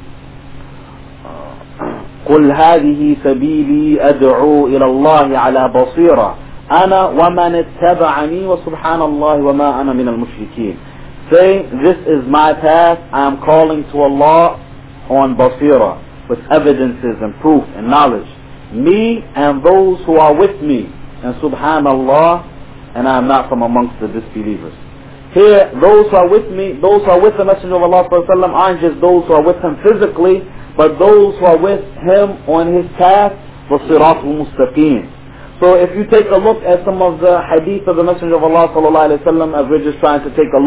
قُلْ هَذِهِ سَبِيلِي أَدْعُو إِلَى اللَّهِ عَلَى بَصِيرَةٍ أَنَا وَمَنِ اتَّبَعَنِي وَسُبْحَانَ اللَّهِ وَمَا أَنَا مِنَ الْمُشْرِكِينَ. Say, this is my path, I am calling to Allah on basira, with evidences and proof and knowledge. Me and those who are with me, and subhanallah, and I am not from amongst the disbelievers. Here, those who are with me, those who are with the Messenger of Allah sallallahu alaihi wasallam aren't just those who are with him physically, but those who are with him on his path, the Siratul Mustaqim. So if you take a look at some of the hadith of the Messenger of Allah sallallahu alaihi wasallam, as we're just trying to take a look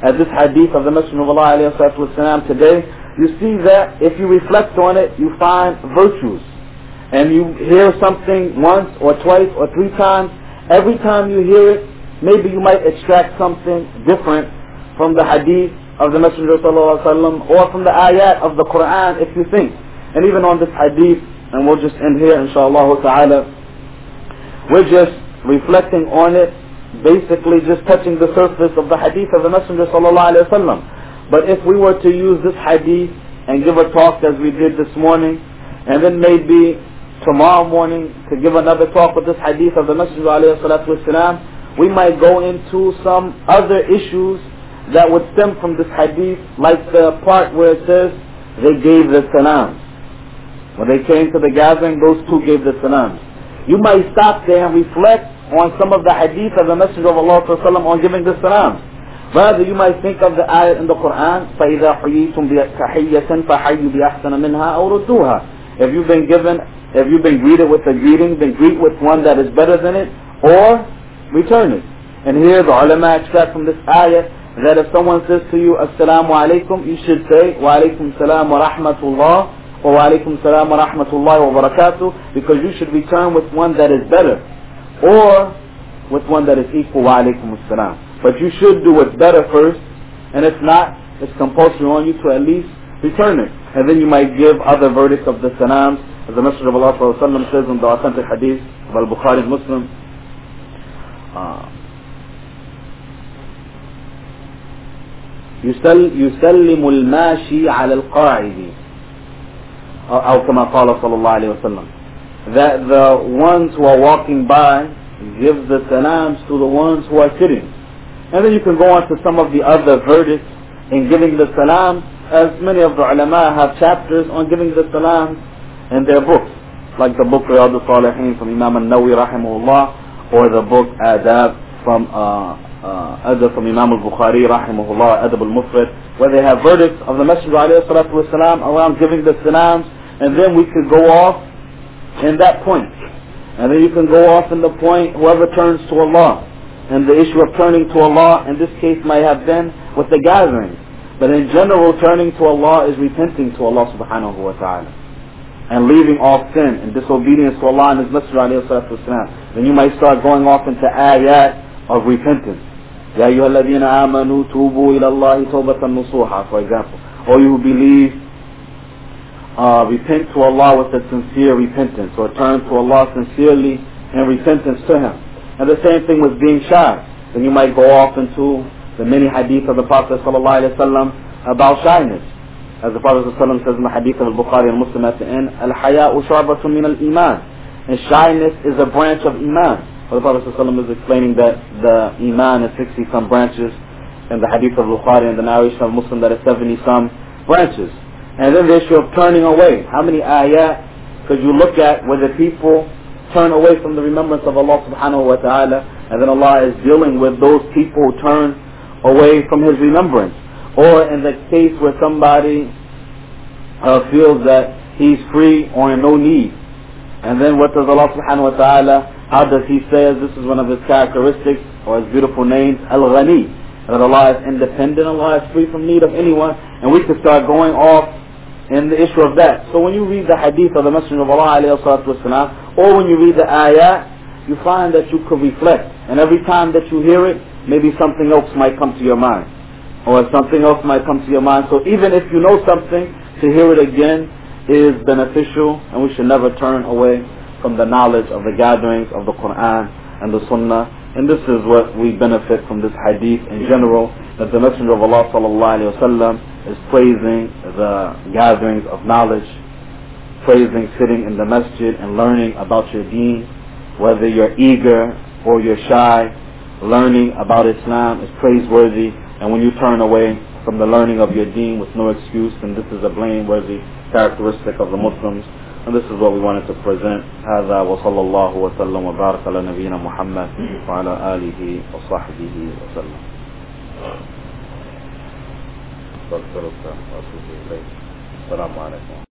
at this hadith of the Messenger of Allah alayhi salatu wasalam today, you see that if you reflect on it, you find virtues. And you hear something once or twice or three times, every time you hear it, maybe you might extract something different from the hadith of the Messenger sallallahu alaihi wasallam or from the ayat of the Quran if you think. And even on this hadith, and we'll just end here inshallah ta'ala, we're just reflecting on it, basically just touching the surface of the hadith of the Messenger sallallahu alaihi wasallam. But if we were to use this hadith and give a talk as we did this morning, and then maybe tomorrow morning to give another talk with this hadith of the Messenger alayhi salatu wasalam, we might go into some other issues that would stem from this hadith, like the part where it says they gave the salams. When they came to the gathering, those two gave the salams. You might stop there and reflect on some of the hadith of the Messenger of Allah sallallahu alaihi wasallam on giving the salams. Rather, you might think of the ayah in the Quran, فَإِذَا حُيِّيتُمْ بِتَحِيَّةٍ فَحَيُّوا بِأَحْسَنَ مِنْهَا أَوْ رُدُّوهَا. If you've been given If you've been greeted with a greeting, then greet with one that is better than it, or return it. And here the ulama extract from this ayah that if someone says to you, Assalamu alaikum, you should say, Wa alaikum salam wa rahmatullah, or Wa alaikum salam wa rahmatullahi wa barakatuh, because you should return with one that is better, or with one that is equal, Wa alaikum salam. But you should do what's better first, and if not, it's compulsory on you to at least return it. And then you might give other verdicts of the salams, as the Messenger of Allah sallallahu alaihi wasallam says in the authentic hadith of Al-Bukhari and Muslim, يسلم الماشي على القاعد أو كما قال صلى الله عليه وسلم, that the ones who are walking by give the salams to the ones who are sitting. And then you can go on to some of the other verdicts in giving the salams, as many of the ulama have chapters on giving the salams in their books, like the book Riyadh al-Salihin from Imam al-Nawawi rahimahullah, or the book Adab from uh, uh, Adab from Imam al-Bukhari rahimahullah, Adab al-Mufrad, where they have verdicts of the Messenger alayhi salatu wasalam around giving the salams. And then we could go off in that point, and then you can go off in the point whoever turns to Allah. And the issue of turning to Allah in this case might have been with the gathering, but in general turning to Allah is repenting to Allah subhanahu wa ta'ala and leaving off sin and disobedience to Allah and His Messenger alayhi salatu wasalam. Then you might start going off into ayat of repentance. Ya ayyuhalladhina amanu tubu ila Allahi tawbatan nusuha, for example. Or you who believe, uh, repent to Allah with a sincere repentance, or turn to Allah sincerely in repentance to Him. And the same thing with being shy. Then you might go off into the many hadith of the Prophet sallallahu alaihi wasallam about shyness. As the Prophet ﷺ says in the hadith of Al-Bukhari and Muslim at the end, Al-Haya'u shu'batun min al-Iman. And shyness is a branch of Iman. So the Prophet ﷺ is explaining that the Iman is sixty some branches, and the hadith of Bukhari and the narration of Muslim that is seventy some branches. And then the issue of turning away. How many ayat could you look at where the people turn away from the remembrance of Allah subhanahu wa ta'ala, and then Allah is dealing with those people who turn away from His remembrance? Or in the case where somebody uh, feels that he's free or in no need. And then what does Allah subhanahu wa ta'ala, how does He say, as this is one of His characteristics or His beautiful names, Al-Ghani, that Allah is independent, Allah is free from need of anyone, and we could start going off in the issue of that. So when you read the hadith of the Messenger of Allah alayhi salatu wasalam, or when you read the ayat, you find that you could reflect. And every time that you hear it, maybe something else might come to your mind, or something else might come to your mind. So even if you know something, to hear it again is beneficial, and we should never turn away from the knowledge of the gatherings of the Quran and the Sunnah. And this is what we benefit from this hadith in general, that the Messenger of Allah sallallahu alaihi wasallam is praising the gatherings of knowledge, praising sitting in the masjid and learning about your deen, whether you're eager or you're shy. Learning about Islam is praiseworthy, and when you turn away from the learning of your deen with no excuse, then this is a blameworthy characteristic of the Muslims. And this is what we wanted to present. هذا وصلى الله وسلم وبارك على نبينا محمد وعلى آله وصحبه وسلم. السلام عليكم.